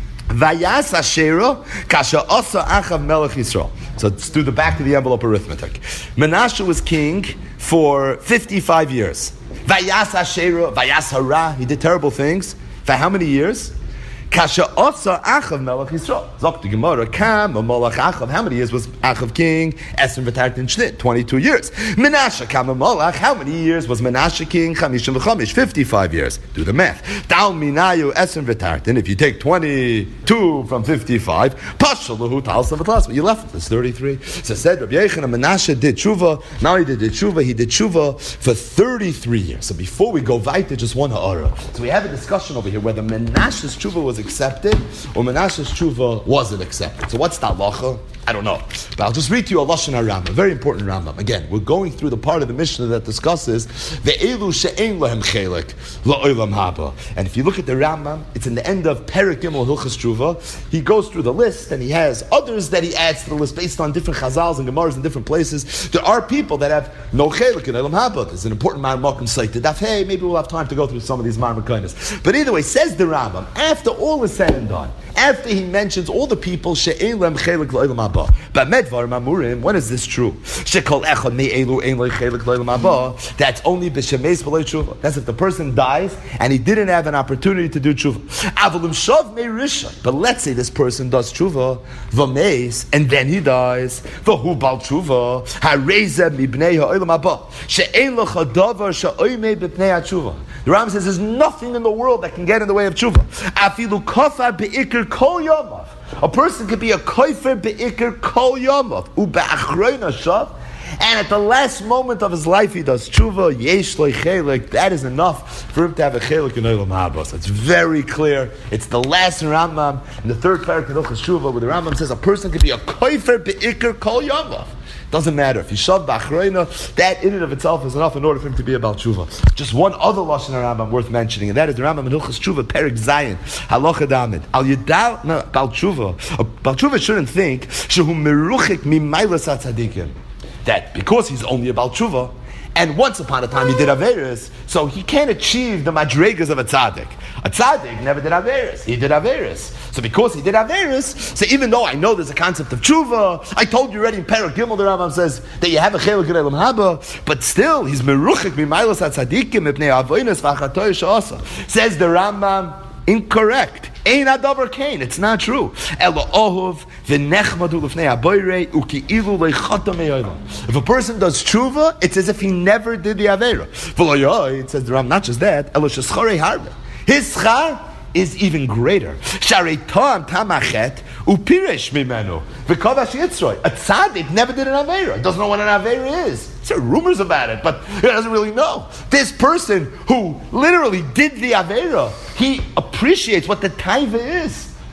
vayas ashero kasha asa achav melech Yisrael. So let's do the back of the envelope arithmetic. Menashe was king for fifty-five years. Vayas ashero vayas hara. He did terrible things for how many years? Kasha Otsa Achav Melech Yisrael. Zok the Gemara, Kam, a Molech Achav. How many years was Achav king? Esrim v'Tartin Shnit, twenty-two years. Menashe, Kam, a Molech. How many years was Menashe king? Chamishim v'Chamish, fifty-five years. Do the math. Dal Minayu Esrim v'Tartin. If you take twenty-two from fifty-five, Pashalahu Talsa v'Tlasma. You left it's thirty-three. So said Rabbi Yechanan, Menashe did tshuva. Now he did tshuva. He did tshuva for thirty-three years. So before we go weiter, just one ha'ara. So we have a discussion over here whether Menashe's tshuva was accepted, or Menashe's tshuva wasn't accepted. So what's the halacha? I don't know. But I'll just read to you a Lashon HaRambam, a very important Rambam. Again, we're going through the part of the Mishnah that discusses ve'elu she'ein lahem chelik la'olam haba. And if you look at the Rambam, it's in the end of Perek Gimel Hilchos Tshuva. He goes through the list, and he has others that he adds to the list based on different chazals and gemaras in different places. There are people that have no chelik in olam haba. There's an important Marmakim site to daf. Hey, maybe we'll have time to go through some of these Marmakinas. But either way, says the Rambam, after all is said and done, after he mentions all the people she'ein lahem chelik la'olam haba. But medvar mamurim, when is this true? Shekol echad me'elu ein lo chelik lo'olam haba. That's only b'shemeis v'lo tshuva. That's if the person dies and he didn't have an opportunity to do tshuva. Avalim shav me'risha. But let's say this person does tshuva v'meis and then he dies. V'hu bal tshuva harezeh mibnei ha'olam haba she'ein lo chadavar she'oimei b'pnei ha'tshuva. The Rambam says there's nothing in the world that can get in the way of tshuva. Afilu kafar be'ikr kol yomav. A person could be a koifer be'ikr kol yomav u'ba'achroina shav, and at the last moment of his life he does tshuva yesh lo chelik. That is enough for him to have a chelik in olam haba. So it's very clear. It's the last Rambam in the third parak of Hilchos Tshuva where the Rambam says a person could be a koifer be'ikr kol yomav. Doesn't matter. If you shav b'achroina, that in and of itself is enough in order for him to be a Baal Tshuva. Just one other Lashon HaRambam worth mentioning, and that is the Rambam in Hilchos Tshuva, Perek Zayin, Halacha Damid. Al Yidal, no, Baal Tshuva. A Baal Tshuva shouldn't think, Shehu meruchik mimaylas hatzadikim, that because he's only a Baal Tshuva, and once upon a time he did Averis, so he can't achieve the madregas of a tzaddik. A tzaddik never did Averis. He did Averis. So because he did Averis, so even though I know there's a concept of tshuva, I told you already in Perek Gimel, the Rambam says that you have a chelik in olam haba, but still he's meruchik mimaylas hatzadikim mipnei avonos v'achatoy she'asa. Says the Rambam, incorrect. Ein adavar kain. It's not true. Elo ohuv v'nechmadu l'fnei haboyrei uki'ilu leichata me'olam. If a person does tshuva, it's as if he never did the avera. V'loyoy, it says the Rambam, not just that. Elo sheschorei harbe. His schar is even greater. Sharei tam tamachet upiresh mimenu v'kovash yitzroi. A tzaddik never did an avera. Doesn't know what an avera is. There are rumors about it, but he doesn't really know. This person who literally did the avera, he appreciates what the taiva is.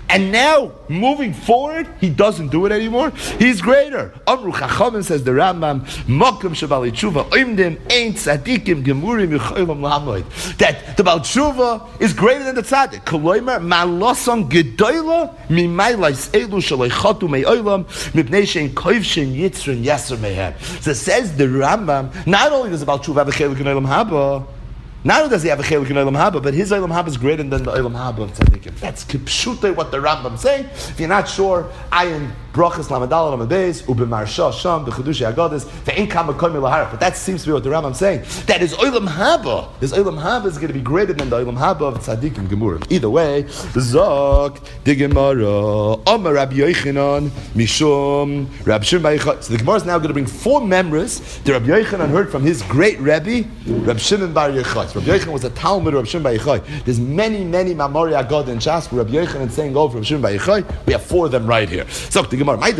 And now, moving forward, he doesn't do it anymore. He's greater. Amru Chachamim, says the Rambam, Mokum Shabali Tshuva, Oimdim, Ein Tzadikim, Gemurim, Yecholim Lahamoid. That the Baal Tshuva is greater than the Tzadik. Koloimer, Malosam Gedoyla, Mimaylais Elu Shalei Me'olam, Mipnei Shein Koivshin Yitzrin Yasser Mehem. So says the Rambam, not only does the Baal Tshuva have a Chelik in Olam Haba, not only does he have a chelik in Olam Haba, but his Olam Haba is greater than the Olam Haba of Tzadikim. That's kipshute what the Rambam saying. If you're not sure, ayin brachas lamadal lamabeis ubemarsha sham b'chedushi agadis ve'in kama komi lahara. But that seems to be what the Rambam saying. That is Olam Haba. His Olam Haba is going to be greater than the Olam Haba of Tzadikim Gemurim. Either way, Zok the Gemara Amar Rabbi Yochanan Mishum Rabbi Shimon Bar Yochai. So the Gemara is now going to bring four members. The Rabbi Yochanan heard from his great Rebbe, Rabbi Shimon Bar Yochai. Rabbi Yochanan was a Talmud of Rabbi Shimon Bar Yochai. There's many, many Mamori Agad and Shas where Rabbi Yochanan saying over Rabbi Shimon Bar Yochai. We have four of them right here. So the Gemara, the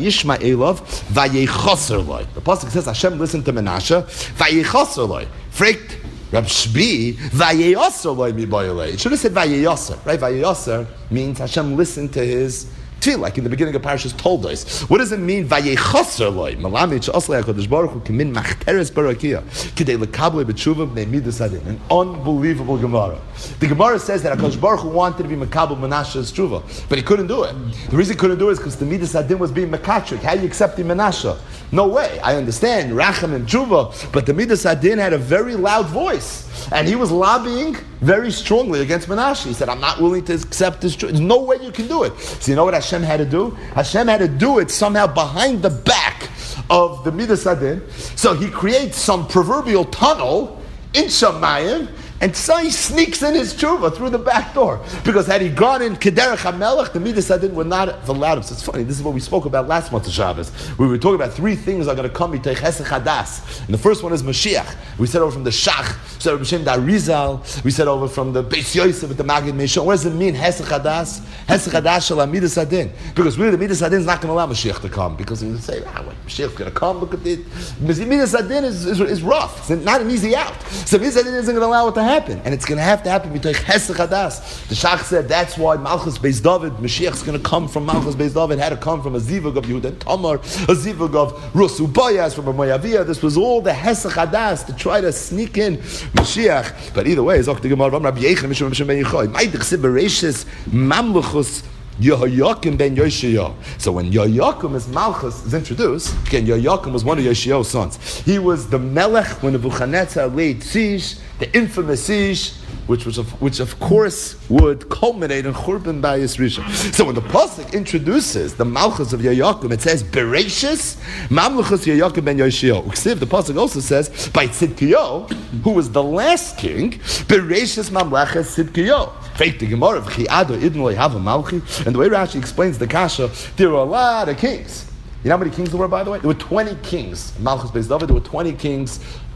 pasuk says Hashem listened to Menashe. Vayechaser loy. Frikt Rab Shbi Vayechaser loy mibayolei. It should have said Vayechaser, right? Vayechaser means Hashem listened to his tefillah, like in the beginning of Parashas told us. What does it mean? Vayechaser loy. Malamid she'aslei HaKadosh Baruch Hu kimin machteres barakia kidei lekabel b'tshuva b'nei midas hadin. An unbelievable Gemara. The Gemara says that HaKadosh Baruch Hu wanted to be makabel Menashe's tshuva, but he couldn't do it. The reason he couldn't do it is because the midas hadin was being makatrik. How do you accept the Menashe? No way. I understand racham and tshuva, but the midas hadin had a very loud voice. And he was lobbying very strongly against Menashe. He said, I'm not willing to accept this truth. There's no way you can do it. So you know what Hashem had to do? Hashem had to do it somehow behind the back of the Midas Hadin. So he creates some proverbial tunnel in Shamayim, and so he sneaks in his tshuva through the back door. Because had he gone in Kederach HaMelech, the Midas Hadin would not have allowed him. So it's funny, this is what we spoke about last month of Shabbos. We were talking about three things that are going to come Mitech Hesech Hadas. And the first one is Mashiach. We said over from the Shach, we said over from the Arizal, we said over from the Beis Yosef with the Magid Meshon. What does it mean, Hesech Hadas? Hesech Hadas Shel Midas Hadin. Because really the Midas Hadin is not going to allow Mashiach to come. Because he would say, ah, what, Mashiach's going to come, look at it. Midas Hadin is, is, is rough. It's not an easy out. So Midas Hadin isn't going to allow it to happen. Happen. And it's going to have to happen between Hesech Hadas. The Shach said that's why Malchus Beis David, Mashiach's going to come from Malchus Beis David, had to come from a zivug of Yehuda and Tamar, a zivug of Rusu Bayas from a Moyavia. This was all the Hesech Hadas to try to sneak in Mashiach. But either way, Zok the Gemara, Rabbi Yochanan Mishum Mishum Ben Yochai, Ma'idich Sibereshis Mamluchus Yehoyakim ben Yoshiyahu. So when Yehoyakim is Malchus is introduced, again, Yehoyakim was one of Yoshiyahu's sons. He was the Melech when Nebuchadnezzar laid siege, the infamous siege, which was of, which of course would culminate in Churban Bayis Rishon. So when the pasuk introduces the Malchus of Yehoyakim, it says Bereshis Mamluchus Yehoyakim ben Yoshiyahu. Uksiv, the pasuk also says by Tzidkiyahu, who was the last king, Bereshis Mamlechas Tzidkiyahu. Fake the Gemara of Chiado Idnoi have a Malchi. And the way Rashi explains the Kasha, there were a lot of kings. You know how many kings there were, by the way? There were twenty kings. Malchus Beis David, there were twenty kings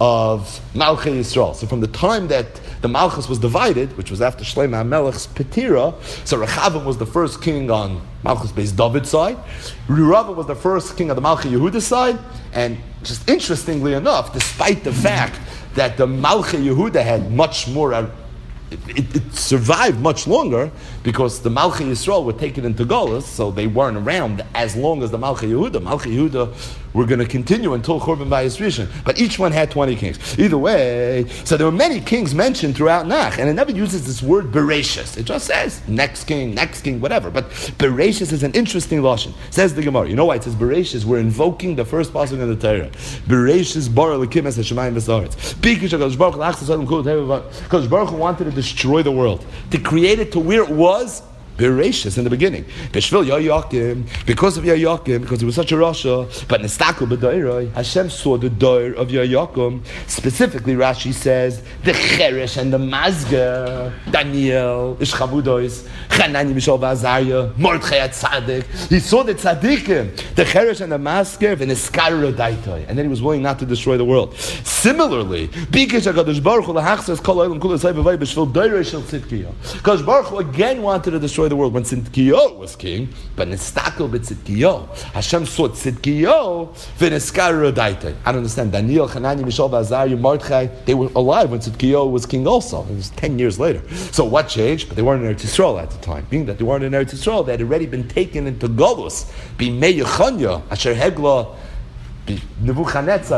of Malchei Yisrael. So from the time that the Malchus was divided, which was after Shlomo HaMelech's Petira, so Rechavam was the first king on Malchus Beis David's side, Rava was the first king of the Malchei Yehuda's side, and just interestingly enough, despite the fact that the Malchei Yehuda had much more uh, It, it survived much longer because the Malchei Yisrael were taken into Golus, so they weren't around as long as the Malchei Yehuda. Malchei Yehuda were going to continue until Churban Bayis Rishon. But each one had twenty kings. Either way, so there were many kings mentioned throughout Nach, and it never uses this word Bereshis. It just says next king, next king, whatever. But Bereshis is an interesting lashon. Says the Gemara. You know why it says Bereshis? We're invoking the first pasuk in the Torah. Bereshis bara l'kim es hashemayim v'sa'aretz. Bikish HaKadosh Baruch Hu l'achzas adam kol teva. HaKadosh Baruch Hu wanted to destroy the world, to create it to where it was Bereshis in the beginning. Beshvil Yehoyakim, because of Yehoyakim, because he was such a Rasha, but Nestaku b'Doiroi, Hashem saw the Doir of Yehoyakim. Specifically, Rashi says the Cheresh and the Mazga, Daniel, Ishchabudois, Chanani Mishal V'Azariah, Mordechai Tzaddik. He saw the Tzaddikim, the Cheresh and the Mazga, and the Skar Daitoi, and then he was willing not to destroy the world. Similarly, Bikesh HaKadosh Baruch Hu l'Hachzas Kol Ha'olam Kula Say B'Vay B'Shvil Doiroi Shel Tzidkiyahu. HaKadosh Baruch Hu again wanted to destroy destroy the world when Tzidkiyahu was king, but Nistakel b'Tzidkiyahu. Hashem saw Tzidkiyahu v'Niskar Radaita. I don't understand. Daniel, Hanani, Mishael, Azariah, Mordechai, they were alive when Tzidkiyahu was king also. It was ten years later. So what changed? But they weren't in Eretz Yisrael at the time. Being that they weren't in Eretz Yisrael, they had already been taken into Golus. B'mei Yechanya, Asher Hegla, Nebuchadnezzar,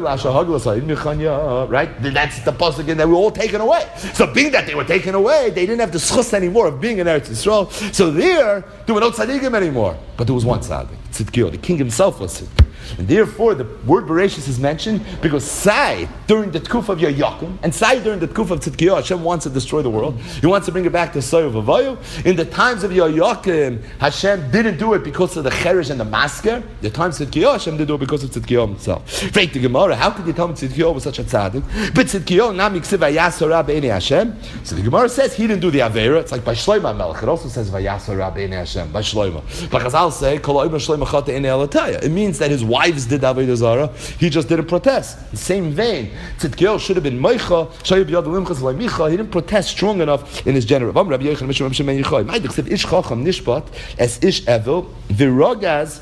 right? That's the pasuk, and they were all taken away. So, being that they were taken away, they didn't have the schus anymore of being in Eretz Yisrael. So there, there were no tzaddikim anymore. But there was one tzaddik, Tzidkiyahu. The king himself was tzaddik. And therefore, the word Bereshis is mentioned because Sai, during the Tkuf of Yoyakim, and Sai during the Tkuf of Tzidkiyahu, Hashem wants to destroy the world. He wants to bring it back to Soyer Vavayu. In the times of Yoyakim, Hashem didn't do it because of the Cheresh and the Masker. The times of Tzidkiyahu, Hashem did do it because of Tzidkiyahu himself. Freit the Gemara, how could you tell me Tzidkiyahu was such a tzaddik? But Tzidkiyahu, Nami Ksiv Vayasora B'nei Hashem. So the Gemara says he didn't do the Aveira. It's like by Shlomo Melech. It also says Vayasora B'nei Hashem, by Shlomo. But Chazal say, Kol Omer Shlomo Chata Enei Alataya. It means that his wives did Avodah Zara. He just didn't protest. In the same vein, Tzidkiyahu should have been Meicha, Shayib Yad Limchas Laimicha. He didn't protest strong enough in his general. Am Rabbi Yochanan Mishum Shemen Yichai. Ma'idich said Ish Chacham Nishpat as Ish Evil Virogaz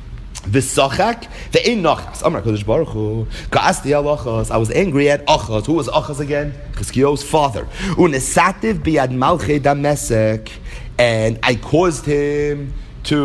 V'Sachak Ve'Ein Nachas. Amar Kodesh Baruch Hu Ka'asti Alachas. I was angry at Achaz. Who was Achaz again? Tzidkiyahu's father. Unesativ Biad Malchei Damesek, and I caused him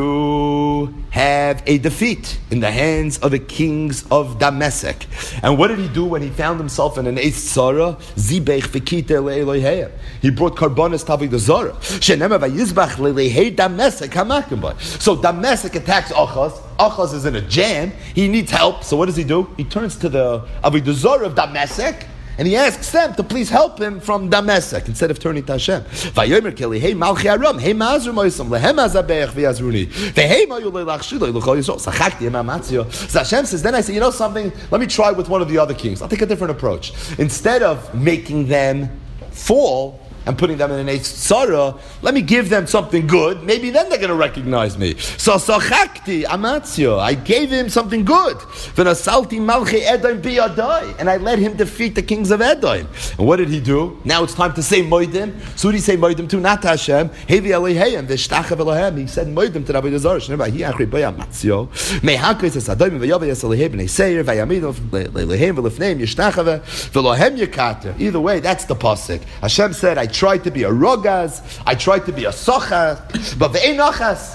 to have a defeat in the hands of the kings of Damascus. And what did he do when he found himself in an Eis Tzara? Zibech v'kite le'Elohei. He brought karbanis t'avodah zara. She'nema v'yizbach le'Elohei Damascus hamakim by. So Damascus attacks Achaz. Achaz is in a jam. He needs help. So what does he do? He turns to the avodah zara of Damascus, and he asks them to please help him from Damascus instead of turning to Hashem. Vayomer keli hey malchi aram hey mazur moisam lehem azabech v'yazruni v'hei mayu leilachshido l'chol yisrael sachakti emamatzio. So Hashem says, then I say, you know something? Let me try with one of the other kings. I'll take a different approach. Instead of making them fall and putting them in an Eis Tzara, let me give them something good. Maybe then they're going to recognize me. So Sachakti Amatzio, I gave him something good. V'nasalti Malchei Edom biyadai, and I let him defeat the kings of Edom. And what did he do? Now it's time to say Moedim. So who did he say Moedim to? Not to Hashem. Hevi Elohim v'shtachav Elohim. He said Moedim to Rabbi Yezar. Shnei hi achri b'ya Amatzio. Mehakris es Adom v'yavei es Elohim b'nei Seir v'yamidu le'Elohim v'lefneim yishtachave v'lohem yikater. Either way, that's the pasuk. Hashem said, I tried to be a rogaz, I tried to be a sochas, but ve'ein achas.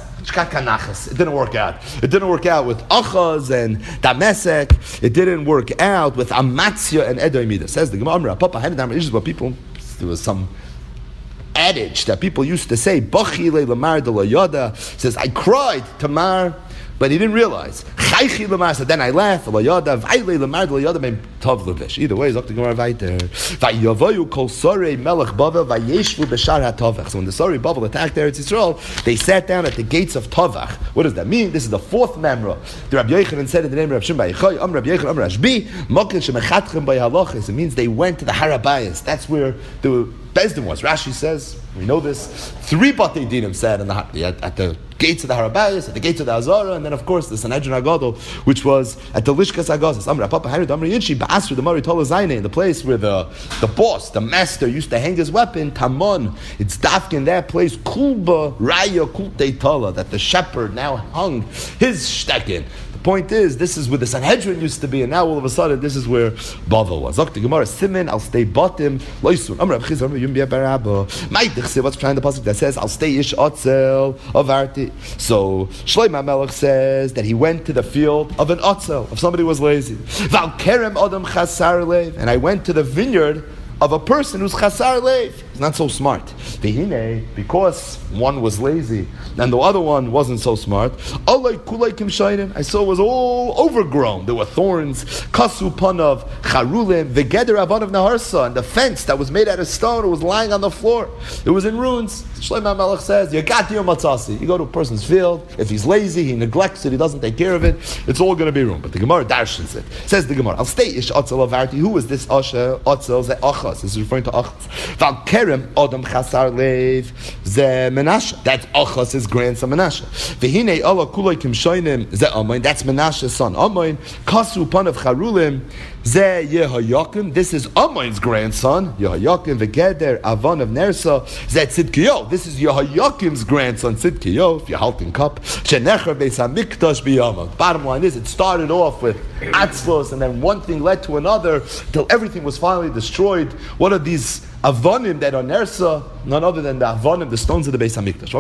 It didn't work out. It didn't work out with Achaz and Damasek. It didn't work out with Amatzia and Edomida. Says the Gemara, Papa, this is what people, there was some adage that people used to say, Bachi le lamar de la yada, says, I cried to Mar, but he didn't realize. Chaychi lamar, so then I laughed, la yada, vayle lamar de la yada, mean tov levish. Either way, Zok the Gemara weiter. Vayavoyu kol sorei melech Bavel, vayeshvu b'shar ha-tovach. So when the sorei Bavel attacked Eretz Yisrael, they sat down at the gates of Tovach. What does that mean? This is the fourth memra. The Rabbi Yochanan said in the name of Rabbi Shimon bar Yochai, Am Rabbi Yochanan, Am Rashbi, mokin shemechatchem by halachas. It means they went to the Harabayas. That's where the Bezdin was. Rashi says, we know this, three Batei Dinim sat in the, at, at the gates of the Harabayas, at the gates of the Azara, and then of course the Sanhedrin Agadol, which was at the Lishkas Agazas. Amra Papa Harid Amri Yinshi Ba'asru the Mari Tola Zaine, the place where the, the boss, the master, used to hang his weapon, Tamon. It's Dafk in that place, Kulba Raya Kulte Tola, that the shepherd now hung his shtekin. Point is, this is where the Sanhedrin used to be, and now all of a sudden, this is where Bavel was. Zok the Gemara, Simen, I'll stay bottom, Loisun. Amr Rav Chizar, Yum Bia Barabba. Ma'idich say, what's behind the pasuk that says, I'll stay Ish Otzel of Arti. So, Shlomo Melech says that he went to the field of an Otzel, of somebody who was lazy. Val Kerem Adam Chasar Lev. And I went to the vineyard of a person who's chasar lev. He's not so smart. V'hinei, because one was lazy and the other one wasn't so smart, I saw it was all overgrown. There were thorns, kasu panav, charulim, v'geder avanav naharsa, and the fence that was made out of stone was lying on the floor. It was in ruins. Shlomo Melech says, Yagati your matzasi. You go to a person's field, if he's lazy, he neglects it, he doesn't take care of it, it's all going to be ruined. But the Gemara darshans it. Says the Gemara, I'll stay ish otzel avarti. Who is this Asher otzel? Ze achas. This is referring to achas. Val kerem adam chasar lev ze Menashe. That's achas, his grandson Menashe. V'hinei Allah kulay kim shoinim ze Amain. That's Menashe's son Amain. Kasu panav charulim Zeh Yehoyakim, this is Amon's grandson, Yehoyakim, Vegeder, Avon of Nersa, Zeh Tzidkiyo, this is Yehoyakim's grandson, Tzidkiyo, if you're halting cup, Shenecher Beis HaMikdash B'Yama. Bottom line is, it started off with Atzvos, and then one thing led to another, till everything was finally destroyed. What are these Avonim that are Nersa? None other than the Avonim, the stones of the Beis HaMikdash.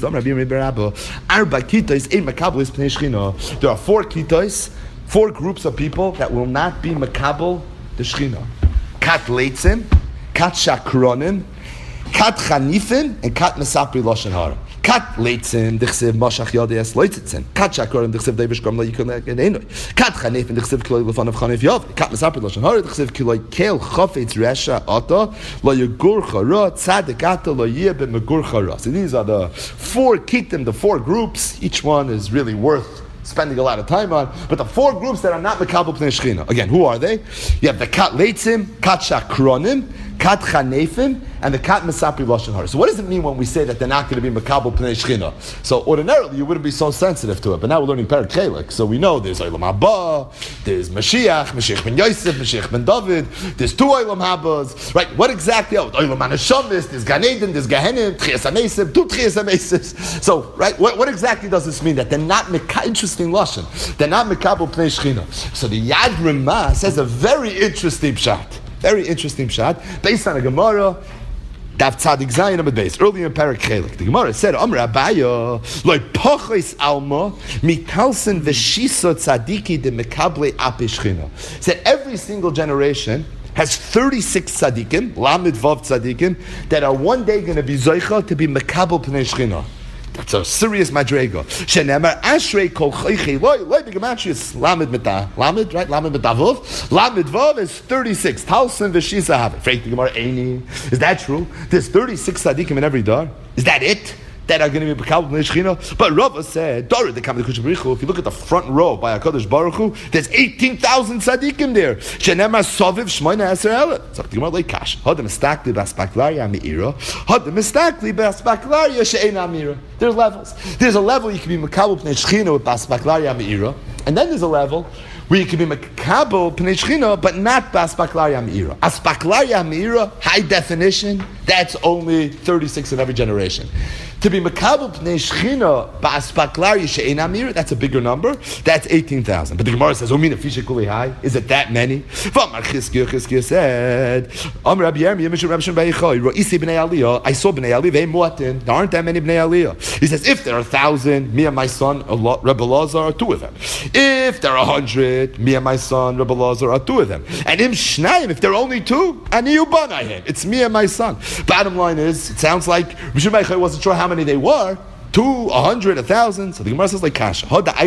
There are four Kitos, four groups of people that will not be makabel the Shechina. Kat leitzim, kat shakronim, kat chanifim, and kat mesapri lashon hara. Kat leitzim, dichsev mashach yadeas loitzitzim. Kat shakronim, dichsev devish gam layikon enoi. Kat chanifim, dichsev kiloi lefanav chanif yav. Kat mesapri lashon hara, dichsev kiloi kel chafetz resha ata lo yagur chara tzadik ata lo yeh b'megur chara. So these are the four kitim, the four groups. Each one is really worth spending a lot of time on, but the four groups that are not Mekabel Pnei Shechina. Again, who are they? You have the Kat Leitzim, Kat Shakronim, Kat Chanefim, and the Kat Mesapri Lashon Hara. So what does it mean when we say that they're not going to be Mekabel Pnei Shechina? So ordinarily you wouldn't be so sensitive to it, but now we're learning Perek Chelik. So we know there's Olam Haba, there's Mashiach, Mashiach ben Yosef, Mashiach ben David, there's two Olam Habas, right? What exactly? Oh, Olam HaNeshamis, there's Gan Eden, there's Gehenim, Tchias HaMesim, two Tchias HaMesim. So, right, what, what exactly does this mean? That they're not Mekabel, interesting Lashon, they're not Mekabel Pnei Shechina. So the Yad Ramah says a very interesting pshat, very interesting pshat, based on a Gemara, Dav Tzadik Zayin Amud Beis, earlier in Perek Chelik. The Gemara said, Amr Abaya, Loi Pochos Alma, Mitalsen V'Shisa Tzadiki de Mekable Ape Shechina. Said every single generation has thirty-six tzaddikim, Lamed Vav tzaddikim, that are one day going to be Zoicha to be Mekabel Pnei Shechina. That's a serious madrega. Shenemar Ashrei Kol Chaychei Loi Loi B'Gematria Lamed Mita Lamed right Lamed Mitavov Lamed Vav is thirty-six. Talsin V'Shisa have it. Freik the Gemara Eini. Is that true? There's thirty-six tzaddikim in every dar. Is that it? That are going to be Mekabel Pnei Shechina? But Rava said, Dara the Kamei Kush Baruch Hu. If you look at the front row by Hakadosh Baruch Hu, there's eighteen thousand tzaddikim there. Shenemar Soviv Shmoina Aser Elet. So the Gemara like Kash. Hadam Mistakli Baspaklaria Meira. Hadam Mistakli Baspaklaria She'ena Meira. There's levels. There's a level you can be Mekabel Pnei Shechina with Baspaklaria Meira, and then there's a level where you can be Mekabel Pnei Shechina, but not Baspaklaria Meira. Aspaklaria Meira, high definition, that's only thirty-six in every generation. To be Mekabel Pnei Shechina, Baspaklaria She'ena Meira, that's a bigger number. That's eighteen thousand. But the Gemara says, Omina Fisha Kuli High. Is it that many? V'amar Chizkiya, Chizkiya said, Amr Rabbi Yirmiyah, Mishra Rabbi Shem B'Yichai, Ro'isi B'nei Aliyah, I saw B'nei Aliyah, V'ei Muatin. There aren't that many B'nei Aliyah. He says, if there are a thousand, me and my son, Rebbe Lazar, are two of them. If there are a hundred, me and my son, Rebbe Lazar, are two of them. And Im Shnayim, if there are only two, Ani Ubanayim, it's me and my son. Bottom line is, it sounds like Rabbi Shem B'Yichai wasn't sure how many they were. Two, a hundred, a thousand. So the Gemara says like Kasha.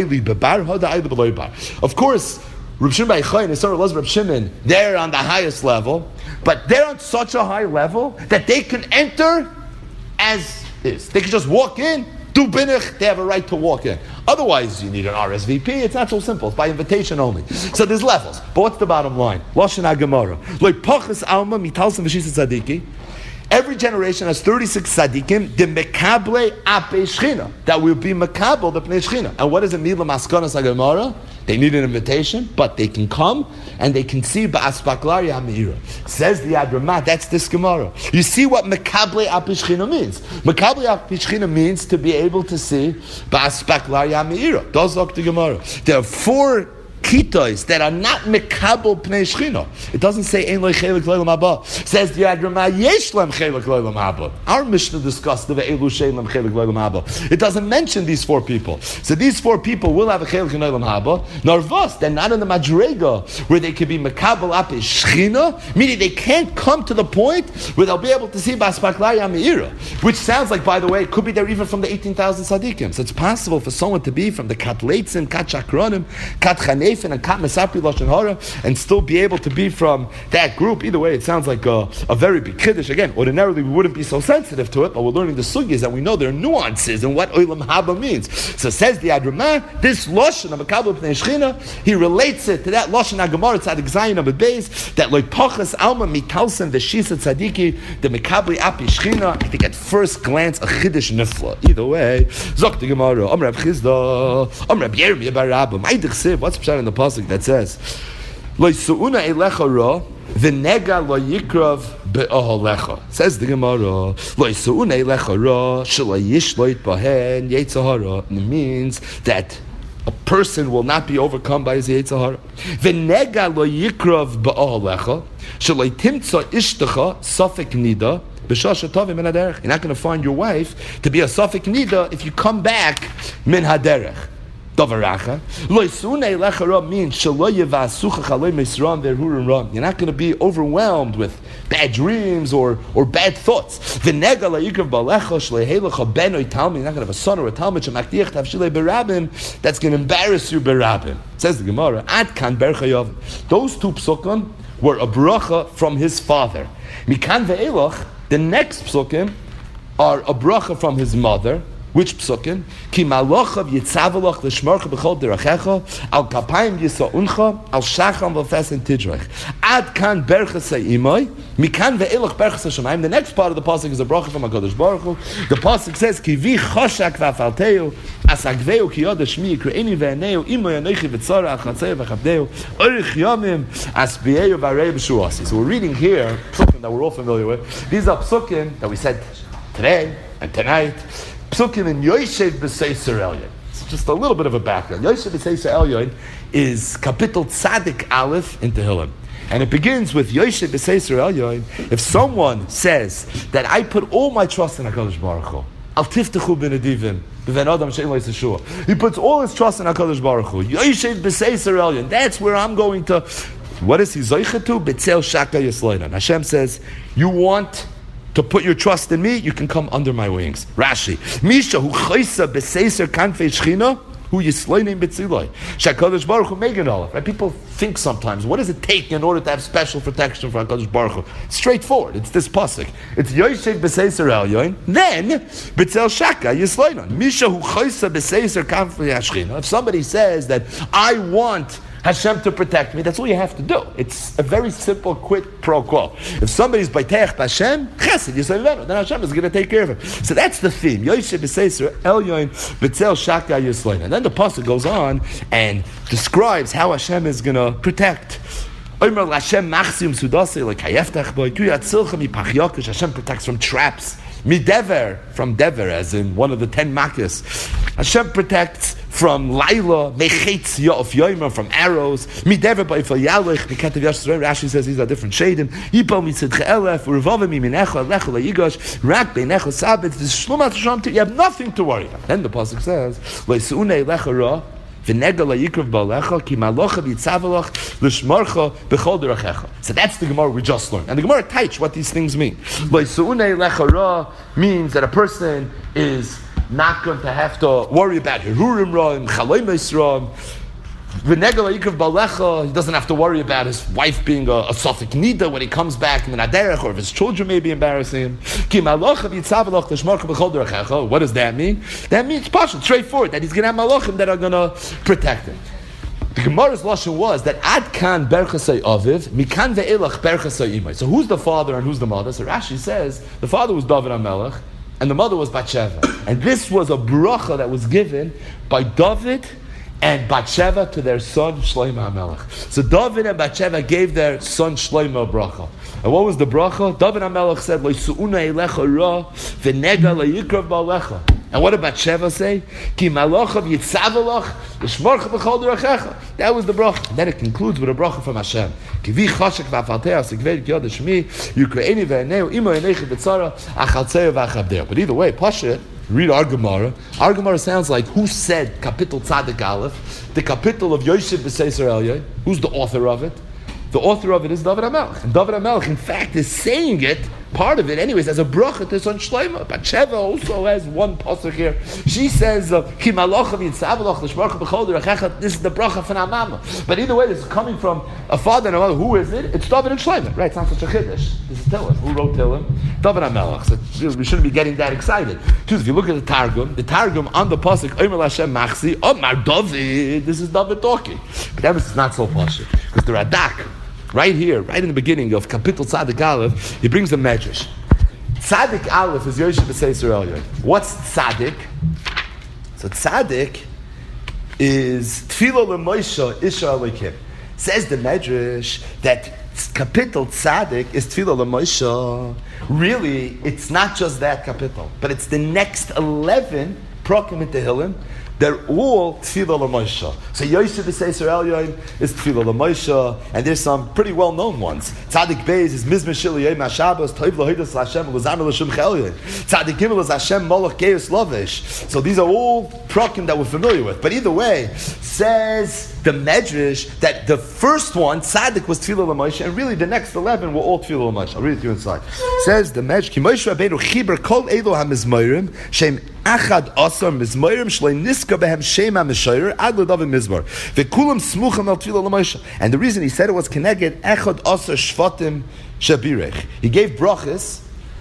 Of course, Reb Shimon Bar Yochai and his son Reb Shimon, they're on the highest level, but they're on such a high level that they can enter as is. They can just walk in, do binuch, they have a right to walk in. Otherwise, you need an R S V P. It's not so simple. It's by invitation only. So there's levels. But what's the bottom line? Lashon HaGemara. Like Pachas Alma Mitalsim V'Shisa Tzadiki. Every generation has thirty-six tzaddikim, the mekable ape shechina, that will be mekabel the pnei shechina. And what does it mean, l'maskanas hagemara? They need an invitation, but they can come and they can see ba'aspaklaria ha'meira. Says the Yad Ramah, that's this Gemara. You see what mekable ape shechina means. Mekable ape shechina means to be able to see ba'aspaklaria ha'meira. Does look the Gemara. There are four kitos that are not mekabel pnei shechina. It doesn't say ein lo chelik lo'olam haba. Says the Yad Ramah yesh lem chelik lo'olam haba. Our Mishnah discussed the ve'elu shein lem chelik lo'olam haba. It doesn't mention these four people. So these four people will have a chelik in lo'olam haba. Narvos, they're not in the madrega where they could be mekabel ape shechina, meaning they can't come to the point where they'll be able to see baspaklaya meira. Which sounds like, by the way, it could be there even from the eighteen thousand tzaddikim. So it's possible for someone to be from the kat leitzim, kat shakronim, kat chanef, and kat mesapri lashon hara, and still be able to be from that group. Either way, it sounds like a, a very big kiddush. Again, ordinarily we wouldn't be so sensitive to it, but we're learning the sugyas and we know there are nuances in what olam haba means. So says the Yad Ramah, this lashon of mekabel pnei shechina, he relates it to that lashon hagemara tzadik zayin of a base that like pachas alma mitalsen v'shisa tzadiki the mekabel api shechina. I think at first glance a chiddush nifla. Either way, zok the Gemara, Amr Rab Chizda, Amr Rab Yirmiyah bar Rabba, Ma'idich Siv. What's pshat in the pasuk that says Lo su'una elecha ra, v'nega lo yikrav be'ahalecha. Says the Gemara, Lo su'una elecha ra, shelo yishloit bahen yetzer hara. It means that a person will not be overcome by his yetzer hara. V'nega lo yikrav be'ahalecha, shelo timtza ishtecha safek nida. You're not going to find your wife to be a safek nida if you come back min haderech. Davaracha. Loisune lechara means shelo yevasucha chalei misram verhurim ram. You're not going to be overwhelmed with bad dreams or, or bad thoughts. V'nega la'yikav balecha shleihelecha beno talmid. You're not going to have a son or a talmid shemakdiach tavshilei berabim that's going to embarrass you berabim. Says the Gemara. Ad kan berchayav. Those two psukim were a bracha from his father. Mikan ve'elach. The next psukim are a bracha from his mother. Which psukim? Ki malochav yitzavelach l'shmarcha b'chol derachecha al kapayim yisa'uncha al shacham v'fesen tidrech ad kan berchas ha'imoi mikan ve'elach berchas ha'shamayim. The next part of the pasuk is a bracha from HaKadosh Baruch Hu. The pasuk says ki vi choshak v'afalteu asagveu ki yod hashmi yikre'eni ve'eneu imoi anoichi v'tzara achatzeu v'chabdeu orich yomim asbiyeu v'arei b'shuasi. So we're reading here psukim that we're all familiar with. These are psukim that we said today and tonight. Psukim in Yoshev B'Seiser Elyon. It's just a little bit of a background. Yoshev B'Seiser Elyon is Kapitel Tzadik Aleph in Tehillim. And it begins with Yoshev B'Seiser Elyon. If someone says that I put all my trust in HaKadosh Baruch Hu, Al Tiftechu B'Nedivim, B'Ven Adam Shein Lo Yiseshua. He puts all his trust in HaKadosh Baruch Hu. Yoshev B'Seiser Elyon. That's where I'm going to... What is he Zoicha to? B'Tzel Shaka Yisleinan. Hashem says, you want... to put your trust in me, you can come under my wings. Rashi, Misha who chaysa b'seiser kanfei shchina, who yisleinim b'tziloi. Shakadosh Baruch Hu megan olav. Right? People think sometimes, what does it take in order to have special protection for Hakadosh Baruch Hu? Straightforward. It's this pasuk. It's Yoshev b'seiser elyon. Then b'tzel shaka yisleinan. Misha who chaysa b'seiser kanfei shchina. If somebody says that I want Hashem to protect me, that's all you have to do. It's a very simple quid pro quo. If somebody's baiteach Hashem, chesed yisrael, then Hashem is going to take care of him. So that's the theme. Yoshev b'seiser elyon b'tzel shaka yislein. And then the pasuk goes on and describes how Hashem is going to protect. Omer Hashem machsim sudase like hayeftach boy kuyatzilcha mi pachyakish. Hashem protects from traps. Midever, from dever, as in one of the ten makkos. Hashem protects from Laila, Mechetz Yof Yoimer, from arrows. Midever by Fayalich, Mekatev Yashrein, Rashi says these are different shadim. Ipo mitzidche elef, urvavim iminecha, lecha leigosh, rak beinecha sabit, v'shlumat shamti, you have nothing to worry about. Then the pasuk says, Le'su'unei lecha ra, v'nega layikrav ba'lecha, ki malocha v'yitzavelach, l'shmarcha b'chol derachecha. So that's the Gemara we just learned. And the Gemara teaches what these things mean. Le'su'unei lecha ra means that a person is not going to have to worry about Hirurim Ra'im, Chaloimes Ra'im. V'negel Yikav Balecha, he doesn't have to worry about his wife being a, a Safek Nida when he comes back in Aderech, or if his children may be embarrassing him. Ki Malocha v'yitzavelach l'shmarcha b'chol derachecha. What does that mean? That means partial, straightforward, that he's going to have Malachim that are going to protect him. The Gemara's lashon was that Ad kan berchasei aviv, mikan ve'elach berchasei imay. So who's the father and who's the mother? So Rashi says the father was David HaMelech, and the mother was Bathsheba. And this was a bracha that was given by David and Bathsheba to their son Shlomo HaMelech. So David and Bathsheba gave their son Shlomo a bracha. And what was the bracha? David HaMelech said, Le'su'una elecha ra, v'nega le'yikrav ba'alecha. And what did Bathsheba say? Ki malachav yitzavelach, l'shmarcha b'chol derachecha. That was the bracha. And then it concludes with a bracha from Hashem. Ki vi chashek v'afalteha, sigvei k'yod hashmi, yukre'eni v'eneu, imo yenechi b'tzara, achaltzeu v'achabdeu. But either way, Pasha, read our Gemara. Our Gemara sounds like, who said Kapitel Tzadik Aleph? The Kapitel of Yoshev B'Seiser Elyon. Who's the author of it? The author of it is David HaMelech. And David HaMelech, in fact, is saying it, part of it anyways, as a bracha to his son Shlomo. Bathsheba also has one pasuk here. She says, Ki malochav yitzavelach l'shmarcha b'chol derachecha. This is the bracha from our mama. But either way, this is coming from a father and a mother. Who is it? It's David and Shlomo. Right, it's not such a chiddush. This is Tehillim. Who wrote Tehillim? David HaMelech. So we shouldn't be getting that excited. Because if you look at the Targum, the Targum on the pasuk, Omer Hashem machsi, Omar David, this is David talking. But that was not so pashut. Because the Radak, right here, right in the beginning of Kapitel Tzadik Aleph, he brings a medrash. Tzadik Aleph is Yoshev B'Seiser Elyon. What's Tzadik? So Tzadik is Tefillah L'Moshe Isha Elokim. Says the Medrash that Kapitel Tzadik is Tefillah L'Moshe. Really, it's not just that kapitel, but it's the next eleven Prokim in Tehillim. They're all Tefillah L'Moshe. So Yosef B'Seiser Elyon is Tefillah L'Moshe, and there's some pretty well-known ones. Tzadik Beis is Mizmor Shel Yom HaShabbos, Toiv L'Hodas L'Hashem, L'Zamar L'Shum Chelyon. Tzadik Gimel is Hashem Moloch Geus Lovish. So these are all Prokim that we're familiar with. But either way, says the Medrash that the first one, Tzadik, was Tefillah L'Moshe, and really the next eleven were all Tefillah L'Moshe. I'll read it to you inside. Says the Medrash, Ki Moshe Rabbeinu Chiber Kol Elo HaMizmorim, Shem Achad Asar Mizmorim Shlei Niska Behem Shema Mishayer Ad L'Davim Mizmor V'Kulam Smucham El Tefillah L'Moshe. And the reason he said it was connected Echad Asar Shvatim Shabirech. He gave brachas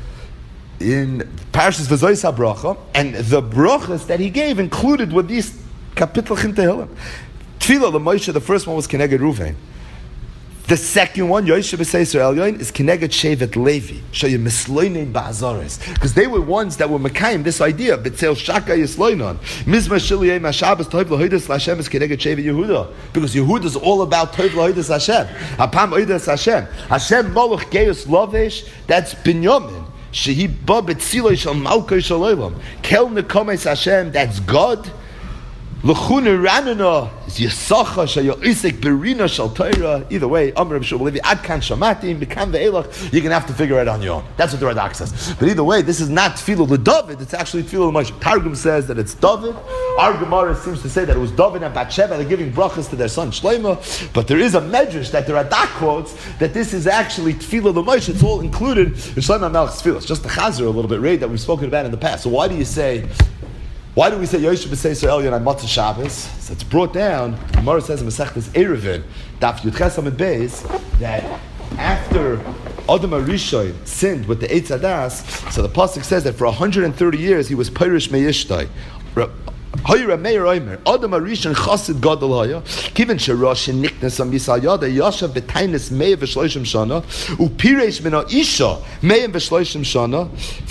in Parashas V'Zois HaBracha, and the brachas that he gave included with these kapitel Chin Tehillim. Tefillah L'Moshe, the first one was Keneged Ruvain. The second one, Yosef B'Seiser Elyon, is Keneged Shevet Levi. Shaya Misloinein Ba'azares. Because they were ones that were Mekayim this idea. B'tzel Shaka Yisloinon. Mizmor Shel Yom HaShabbos Toiv L'Hodas L'Hashem is Keneged Shevet Yehuda. Because Yehuda is all about Toiv L'Hodas Hashem. Hapam Oidas Hashem. Hashem Moloch Geus Lovesh, that's Binyamin. Shehi Ba B'tziloi Shal Malkoi Shal Olam. Kel Nekomes Hashem, that's God. L'chune ranana is Yisachar shaya isek berina shal Torah. Either way, Amar Rabbi Shmuel Levi ad kan shamatim bekam ve'elach. You're gonna have to figure it on your own. That's what the Radak says. But either way, this is not Tefillah l'David. It's actually Tefillah l'Moshe. Targum says that it's David. Our Gemara seems to say that it was David and Bathsheba. They're giving brachas to their son Shlomo. But there is a medrash that the Radak quotes that this is actually Tefillah l'Moshe. It's all included in Shlomo Melech's Tefillah. It's just the Chazer a little bit, right, that we've spoken about in the past. So why do you say? Why do we say Yosef B'Seiser Elyon on Matzah Shabbos? So it's brought down. The Gemara says in Masechtas Eruvin, Daf Yudches Amud Beis, that after Adam HaRishon sinned with the Eitz Hadas, so the pasuk says that for one hundred thirty years he was Perish Me'ishtai. Hayra Meir Omer Adam HaRishon Chassid Gadol Haya Kiven Sherosh Niknes Am Yisal Yada Yashav B'Tainis Meir V'Shloishim Shana Upiresh Mina Isha Meir V'Shloishim Shana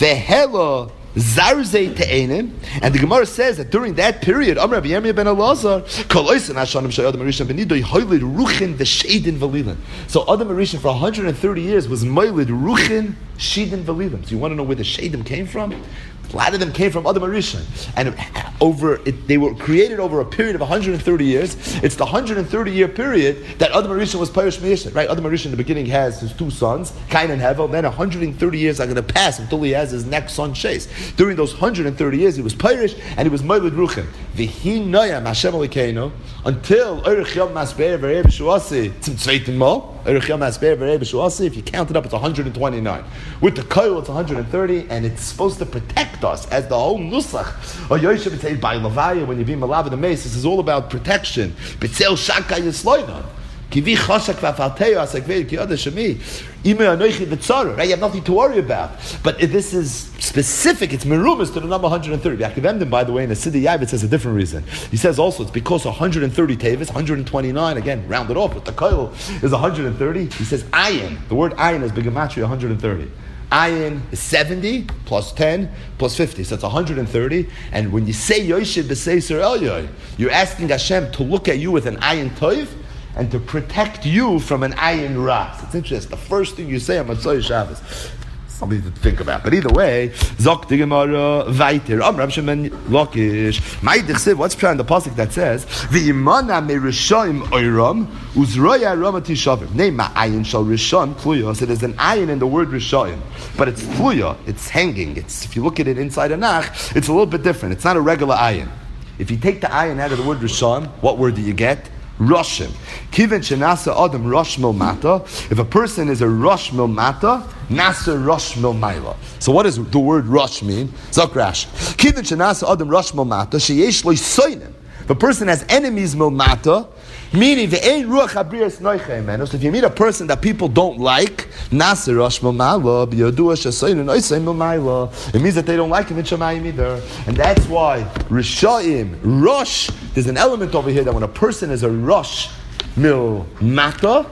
V'Hela Zarzei Te'enim, and the Gemara says that during that period, Amar Rabbi Yirmiyah ben Elazar, Kol Oisin Hashanim Shayad Marishan Benidoy Hoylid Ruchin V'Shedin V'Lilin. So Adam HaRishon for one hundred thirty years was Moilid Ruchin Shedin V'Lilin. So you want to know where the Shedim came from? A lot of them came from Adam HaRishon, and over it, they were created over a period of one hundred thirty years. It's the one hundred thirty year period that Adam HaRishon was Perish Me'ishtai, right? Adam HaRishon in the beginning has his two sons, Cain and Hevel. Then one hundred thirty years are going to pass until he has his next son, Shes. During those one hundred thirty years, he was Perish and he was Moilid Ruchim. V'hi noyam Hashem Elokeinu until Erech Yom Masber V'Rei B'Shuasi Tzim Tzveitin Mo. Erech Yom Masber V'Rei B'Shuasi. If you count it up, it's one hundred twenty-nine. With the Koil, it's one hundred thirty, and it's supposed to protect us as the whole nusach. Or Yosef would say by Levaya when you be malav in the mace. This is all about protection. B'tzel shaka yisloinon. Kivi chashak v'afalteo asakvei ki yoda shemi. Ime anoichi v'tzara. Right, you have nothing to worry about. But if this is specific, it's merumas to the number one hundred thirty. Yaakov by the way, in the Siddur Yavit says a different reason. He says also it's because one hundred thirty tavis, one hundred twenty-nine, again, rounded off, but the koil is one hundred thirty. He says ayin. The word ayin is begematria one hundred thirty. Ayin is seventy plus ten plus fifty, so it's one hundred thirty. And when you say Yosef B'Seiser Elyon, you're asking Hashem to look at you with an ayin toiv and to protect you from an ayin ras. It's interesting. The first thing you say on Matzah Shabbos. Something to think about. But either way, Zok the Gemara Vaiter. Am Rav Shimon Lakish. Ma'idich Siv. What's trying the pasuk that says V'imana me'rishaim oiram uzroya ramati shavim. Name ma'ayin shal rishon tluya. So there's an ayin in the word rishaim, but it's tluya. It's hanging. It's if you look at it inside a nach, it's a little bit different. It's not a regular ayin. If you take the ayin out of the word rishon, what word do you get? Roshim. Kiven shenasa adam rosh mil mata. If a person is a rosh mil mata, nasa rosh mil maila. So what does the word rosh mean? Zok Rashi. Kiven shenasa adam rosh mil mata sheyesh lo soinim. If a person has enemies mil mata, meaning the ein ruach habrias noicha imenu. So if you meet a person that people don't like, nasa rosh mil maila b'yodua shesoinin oisay mil maila. It means that they don't like him in Shemayim either, and that's why rishaim rosh. There's an element over here that when a person is a rosh mil mata,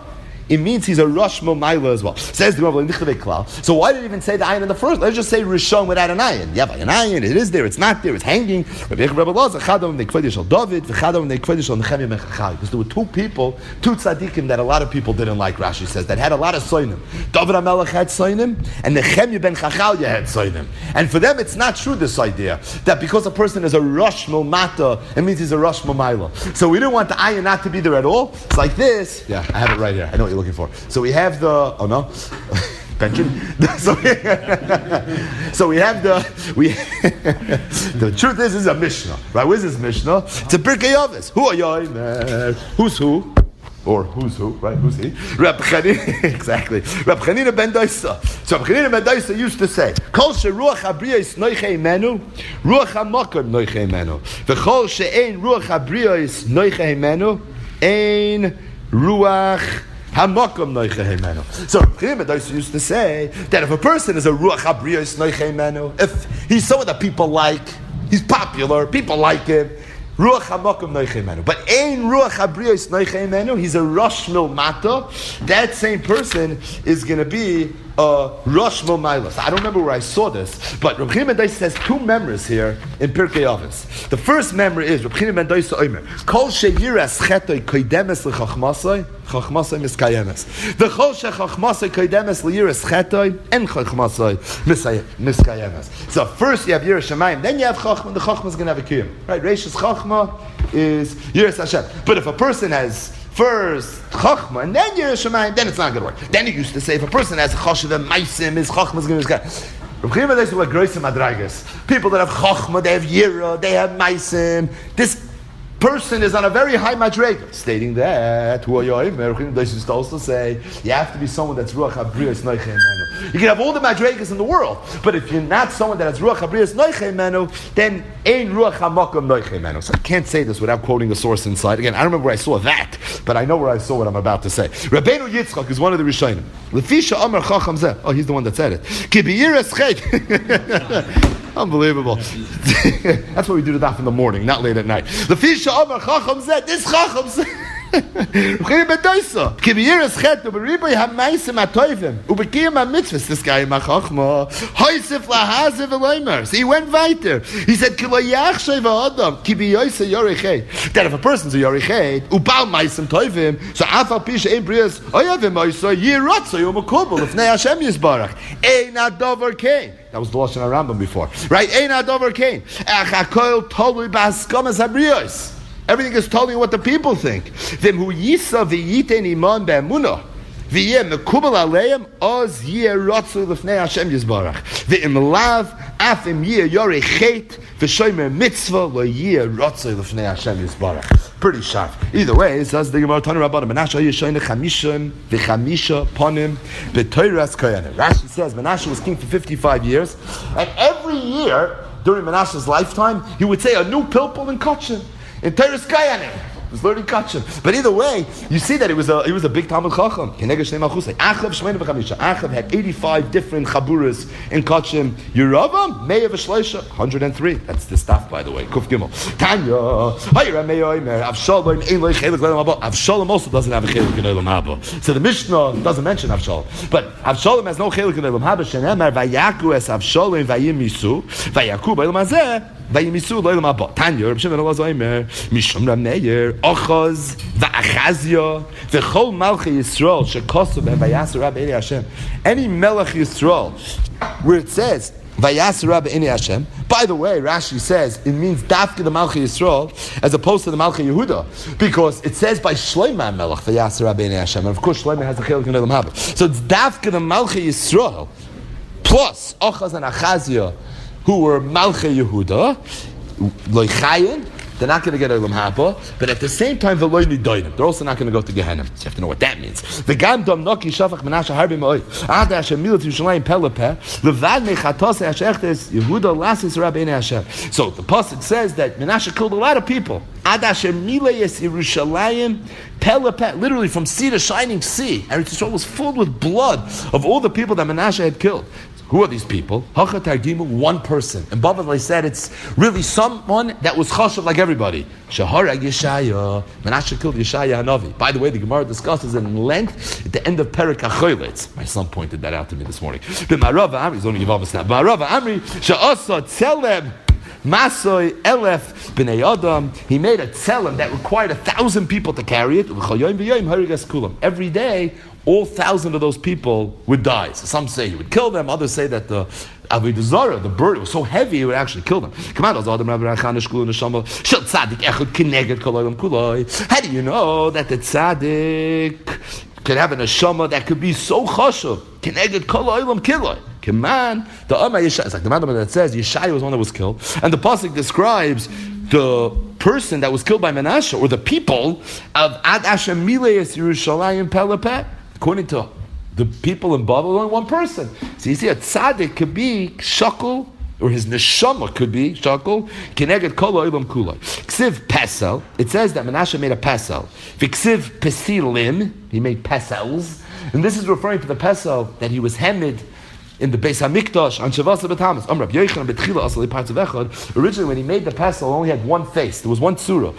it means he's a Rosh Momaila as well. Says the Gemara in Dichtovei Klal. So why did it even say the ayin in the first? Let's just say Rishon without an ayin. Yeah, by an ayin, it is there, it's not there, it's hanging. Because there were two people, two tzaddikim that a lot of people didn't like, Rashi says, that had a lot of soinim. David HaMelech had soinim, and Nechemia ben Chachalya had soinim. And for them, it's not true, this idea, that because a person is a Rosh Momata, it means he's a Rosh Momaila. So we didn't want the ayin not to be there at all. It's like this. Yeah, I have it right here. I know what you're looking for. So we have the, oh no? Benjamin. so, we, so we have the we. The truth is, this is a Mishnah, right? What is this Mishnah? It's a Pirkei Avos. Who are you? Who's who? Or who's who? Right? Who's he? Reb Chanina. Exactly. Reb Chanina ben Doisa. So Reb Chanina ben Doisa used to say, "Kol sheruach habriyos noichei menu, ruach hamakom noichei menu. V'chol she'ein ruach habriyos noichei menu, ein ruach." So Chimah used to say that if a person is a Ruach HaBriyos Noichei Menu, if he's someone that people like, he's popular, people like him, Ruach HaMakom Noichei Menu. But Ein Ruach HaBriyos Noichei Menu, he's a Rosh Milmata, that same person is going to be a Rosh Momaila. I don't remember where I saw this, but Reb Chanina ben Doisa says two members here in Pirkei Avos. The first member is Reb Chanina ben Doisa Omer. Kol sheyiras chetoi koidemes lechachmasoi, chachmasoi miskayemes. The kol shechachmasoi koidemes leyiras chetoi and chachmasoi miskayemes. So first you have yiras shamayim, then you have chachma. The chachma is going to have a kiyum. Right? Reishis chachma is yiras Hashem. But if a person has first chachma and then yiras shamayim, then it's not going to work. Then he used to say if a person has chashuv and maisim, his chachma is going to be. Reb Chanina ben Doisa were groisim adragas. People that have chachma, they have yira, they have maisim. This person is on a very high madrega, stating that who are you? Reb Chanina ben Doisa used to also say you have to be someone that's ruach habriyos noichei menu. You can have all the madregas in the world, but if you're not someone that has ruach habriyos noichei menu, then ein ruach hamakom noichei menu. So I can't say this without quoting a source inside. Again, I don't remember where I saw that, but I know where I saw what I'm about to say. Rabbeinu Yitzchak is one of the Rishonim. Lefisha Amar Chacham Zeh. Oh, he's the one that said it. Ki beyiras chet. Unbelievable. That's what we do to that in the morning, not late at night. Lefisha Amar Chacham Zeh. This Chacham Zeh. Reb Chanina ben Doisa. Ki beyiras chet uberibay hamaisim atoivim ubekiyam hamitzvos. This guy in Machachma. Hoisef lahazev eloimer. So he went weiter. He said ki lo yachshay v'adam ki beyoyse yorichet. That if a person's a yorichet ubal maisim toivim, so afal pisha ein brias oyavim oisa yiratzoy umakubel lefnei Hashem yisbarach ein adover kein. That was the Lashon HaRambam before, right? Ein adover kein. Ach hakol tolui b'haskamas habriyos. Everything is telling you what the people think. V'im hu yisa v'yiten iman be'emunah v'yeh mekubel aleim oz yeh rotzu lefnei Hashem yisbarach v'im lav af im yeh yorei chet v'shomer mitzvah lo yeh rotzu lefnei Hashem yisbarach. Pretty sharp. Either way, it says the Gemara Tanu Rabbanan Menashe yeshayne chamishim v'chamisha ponim b'toiras koyanim. Rashi says Menashe was king for fifty-five years, and every year during Menashe's lifetime he would say a new pilpul in Kotchim. In Teres Kayanim, he was learning Kachim. But either way, you see that it was a, he was a big Talmud Chacham. Achav had eighty-five different Chaburas in Kachim. Yeravam, Meir v'Shleisha, one hundred three. That's the stuff, by the way. Kuf Gimel. Tanya, Hayra Meir, Avshalom, Ein Loich Chelik Leilam Haba. Avshalom also doesn't have a Chelik in Leilam Haba. So the Mishnah doesn't mention Avshalom. But Avshalom has no Chelik in Leilam Haba. Shenemar, Vayaku es Avshalom, Vayim Misu, Vayaku Beilam Hazeh. Vayimisu loylam haba. Tanya, Reb Shimon Elazar Omer, Mishum Rab Meir, Ochaz, Va'achazia, V'chol Malchei Yisrael, Shekosu V'Vayasur Rab Eini Hashem. Any Melech Yisrael, where it says Vayasur Rab Eini Hashem. By the way, Rashi says it means Dafka the Malchei Yisrael as opposed to the Malchei Yehuda, because it says by Shloimeh Melech Vayasur Rab Eini Hashem, and of course Shloimeh has a chelik in Olam Haba. So it's Dafka the Malchei Yisrael plus Ochaz and Achazia, who were Malchei Yehuda, Loichayin, they're not going to get Olam Haba, but at the same time, they're also not going to go to Gehenna. So you have to know what that means. The Gam Dom Noki Shafach Menashe Harbi Ma'oi, Ada Hashem Milat Yerushalayim Pelepeh, Levad Mechatose Hashechtes Yehuda Lasis Rabbeinu Hashem. So the pasuk says that Menashe killed a lot of people. Ada Hashem Milayes Yerushalayim Pelepeh, literally from sea to shining sea. And Eretz Yisrael was filled with blood of all the people that Menashe had killed. Who are these people? Hacha Targimu, one person. And Bava they said it's really someone that was chashav like everybody. Shahara Yeshaya. Menashe killed Yeshaya Hanavi. By the way, the Gemara discusses it in length at the end of Perek HaChoyletz. My son pointed that out to me this morning. The Marava Amri, he's only Yevavas now. Marava Amri, Sha'asa Tzelem. Masoi Elef B'nei Adam. He made a tzelem that required a thousand people to carry it. Every day, all thousand of those people would die. So some say he would kill them. Others say that the Avodah Zarah, the bird, was so heavy it would actually kill them. How do you know that the tzaddik could have an neshama that could be so chashuv? Keneged kol ha'olam kiloi. Command the Amma Yeshaya. It's like the man that says Yeshaya was one that was killed, and the pasuk describes the person that was killed by Menashe, or the people of Ad Asher Mileis Yerushalayim Pelepeh. According to the people in Babylon, one person. So you see, a tzaddik could be shakul, or his neshama could be shakul. Keneged kol ha'olam kuloi. Ksiv pesel. It says that Menashe made a pesel. V'ksiv pesilim. He made pesels, and this is referring to the pesel that he was hemmed in the Beis Hamikdash on Shavasa B'Tamas. Am Rabbi Yochanan B'Tchila Asali Parts of Echad. Originally, when he made the pesel, it only had one face. There was one surah.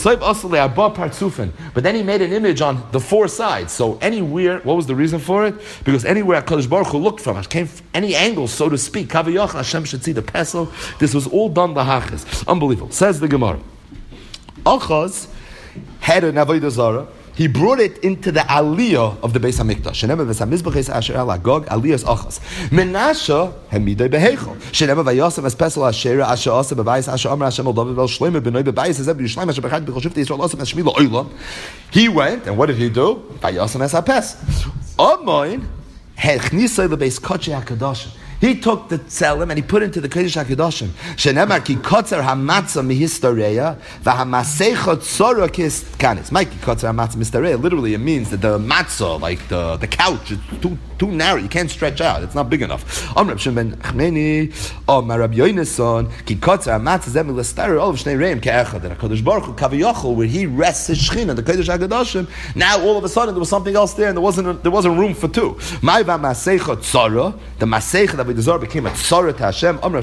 But then he made an image on the four sides. So anywhere, what was the reason for it? Because anywhere HaKadosh Baruch Hu looked from, it came from any angle, so to speak. Kaviyach Hashem should see the pesel. This was all done lahachas. Unbelievable. Says the Gemara. Achaz had an avodah zarah. He brought it into the aliyah of the Beis Hamikdash. Shenema v'samizbachis asher al agog aliyah's achas. Menashe hemidei behechol. Shenema v'yasem es pesel asher asher asher b'bayis asher amar Hashem al David vel shloimeh b'noi b'bayis hazeh b'yishleim asher b'chad b'chol shifti Yisrael asem es shmi lo'olam. He went, and what did he do? V'yasem es hapes. Amoin hechnisei l'beis kodshei hakadoshim. He took the tzelem and he put it into the Kodesh HaKadoshim. Shenemar ki kotzer hamatzah mihistareya v'hamaseichot tzora kis kanis. Mike, ki kotzer hamatzah mihistareya. Literally, it means that the matzah, like the, the couch, is too too narrow. You can't stretch out. It's not big enough. Om Reb Shimon ben Chmeni, Om Reb Yonason, ki kotzer hamatzah zeh mihistareya all of shnei reim ke'echad. And HaKadosh Baruch Hu kaviyachol, where he rests his shechina, the Kodesh HaKadoshim. Now all of a sudden there was something else there, and there wasn't there wasn't room for two. My v'hamaseichot tzora, the maseichot that the Zohar became a tzara to Hashem. When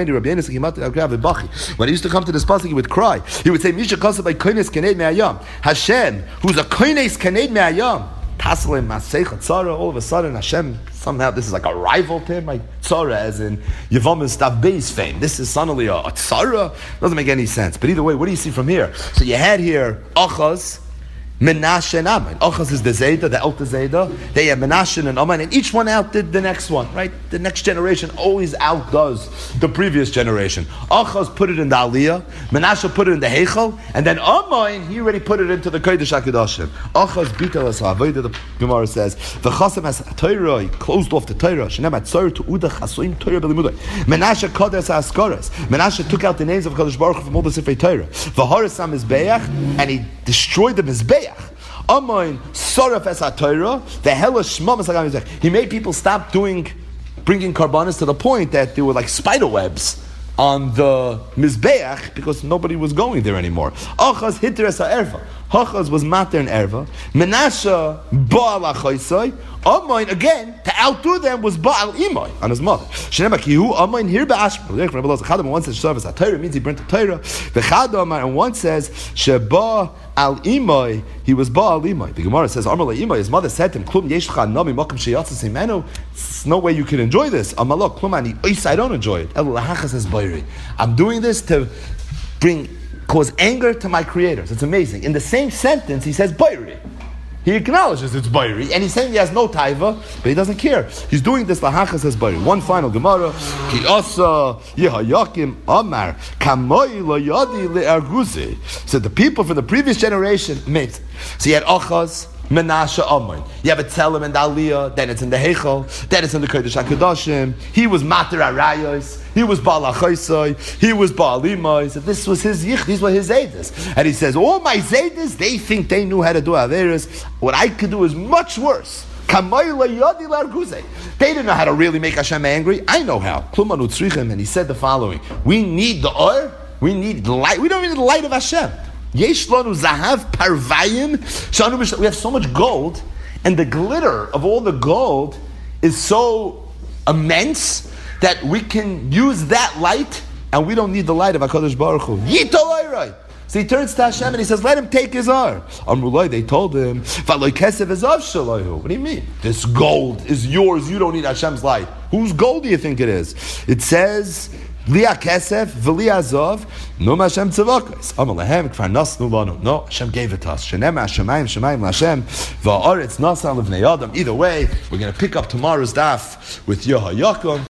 he used to come to this pasuk, he would cry. He would say, "Misha kasa by koines kened me'ayam." Hashem, who's a koines kened me'ayam, taslim maseicha tzara. All of a sudden, Hashem somehow this is like a rival to him, like tzara, as in Yevam Stav Beis fame. This is suddenly a, a tzara. Doesn't make any sense. But either way, what do you see from here? So you had here Achaz, Menashe and Aman. Achaz is the Zayda, the Elta Zayda. They have Menashe and Aman, and each one outdid the next one, right? The next generation always outdoes the previous generation. Achaz put it in the Aliyah, Menashe put it in the Heichal, and then Aman, he already put it into the Kodesh HaKadoshim. Achaz bitel as ha'avodah, the Gemara says, the Chasam has Torah, he closed off the Torah. Shenem HaTzor to Uda Chasoim Torah B'limudai. Menashe Kodesh HaAskaras. Menashe took out the names of Kadosh Baruch Hu from all the Sifrei Torah. V'harisam Mizbeach, and he destroyed the Mizbeach. Amoin Soraf es HaTorah, the hellish Shmamas HaGam. He made people stop doing, bringing karbanos to the point that there were like spider webs on the Mizbeach because nobody was going there anymore. Achaz Hitteres HaErva. Achaz was Mater and Erva. Menashe Baal HaChoisai. Amoin, again, to outdo them was Baal Imai on his mother. Shenema Kihu Amoin here be'ashma. Chadam one says Soraf es HaTorah means he burnt the Torah. The Chadam and one says Sheba Al Imai, he was Baal Imai. The Gemara says, Amar Imai, his mother said to him, Klum Yeshcha Nami Makam Sheyatzas Imenu. There's no way you can enjoy this. Amalok Klum Ani Ois, I don't enjoy it. El Lahachas says Bayri. I'm doing this to bring cause anger to my creators. It's amazing. In the same sentence, he says Bayri. He acknowledges it's Bayri, and he's saying he has no taiva, but he doesn't care. He's doing this lahachas as Bayri. One final Gemara. Ki asa yehayakim amar kamoi lo yadi le'arguzi. So the people from the previous generation made. So you had Achaz, Menashe, Amoin. You have a Tzelem and Aliyah, then it's in the Heichal, then it's in the Kodesh HaKadoshim. He was Mater Arayos, he was Baal HaChoisai, he was Baal Imai. So this was his Yich, these were his Zaydas. And he says, all my Zaydas, they think they knew how to do Averis. What I could do is much worse. They didn't know how to really make Hashem angry. I know how. And he said the following: we need the Or, we need the light. We don't need the light of Hashem. Yesh lanu zahav parvayim. We have so much gold, and the glitter of all the gold is so immense that we can use that light and we don't need the light of HaKadosh Baruch Hu. Yitol. So he turns to Hashem and he says, let him take his ar. Amrullah, they told him, what do you mean? This gold is yours, you don't need Hashem's light. Whose gold do you think it is? It says, Liya kesef, v'liya azov, no Hashem tzavakos. Amalahem, kfar nasnu lanu. No, Hashem gave it to us. Shenem Hashemayim, Shemayim Hashem, va'aretz nasan levnei Adam. Either way, we're going to pick up tomorrow's daf with Yehoyakim.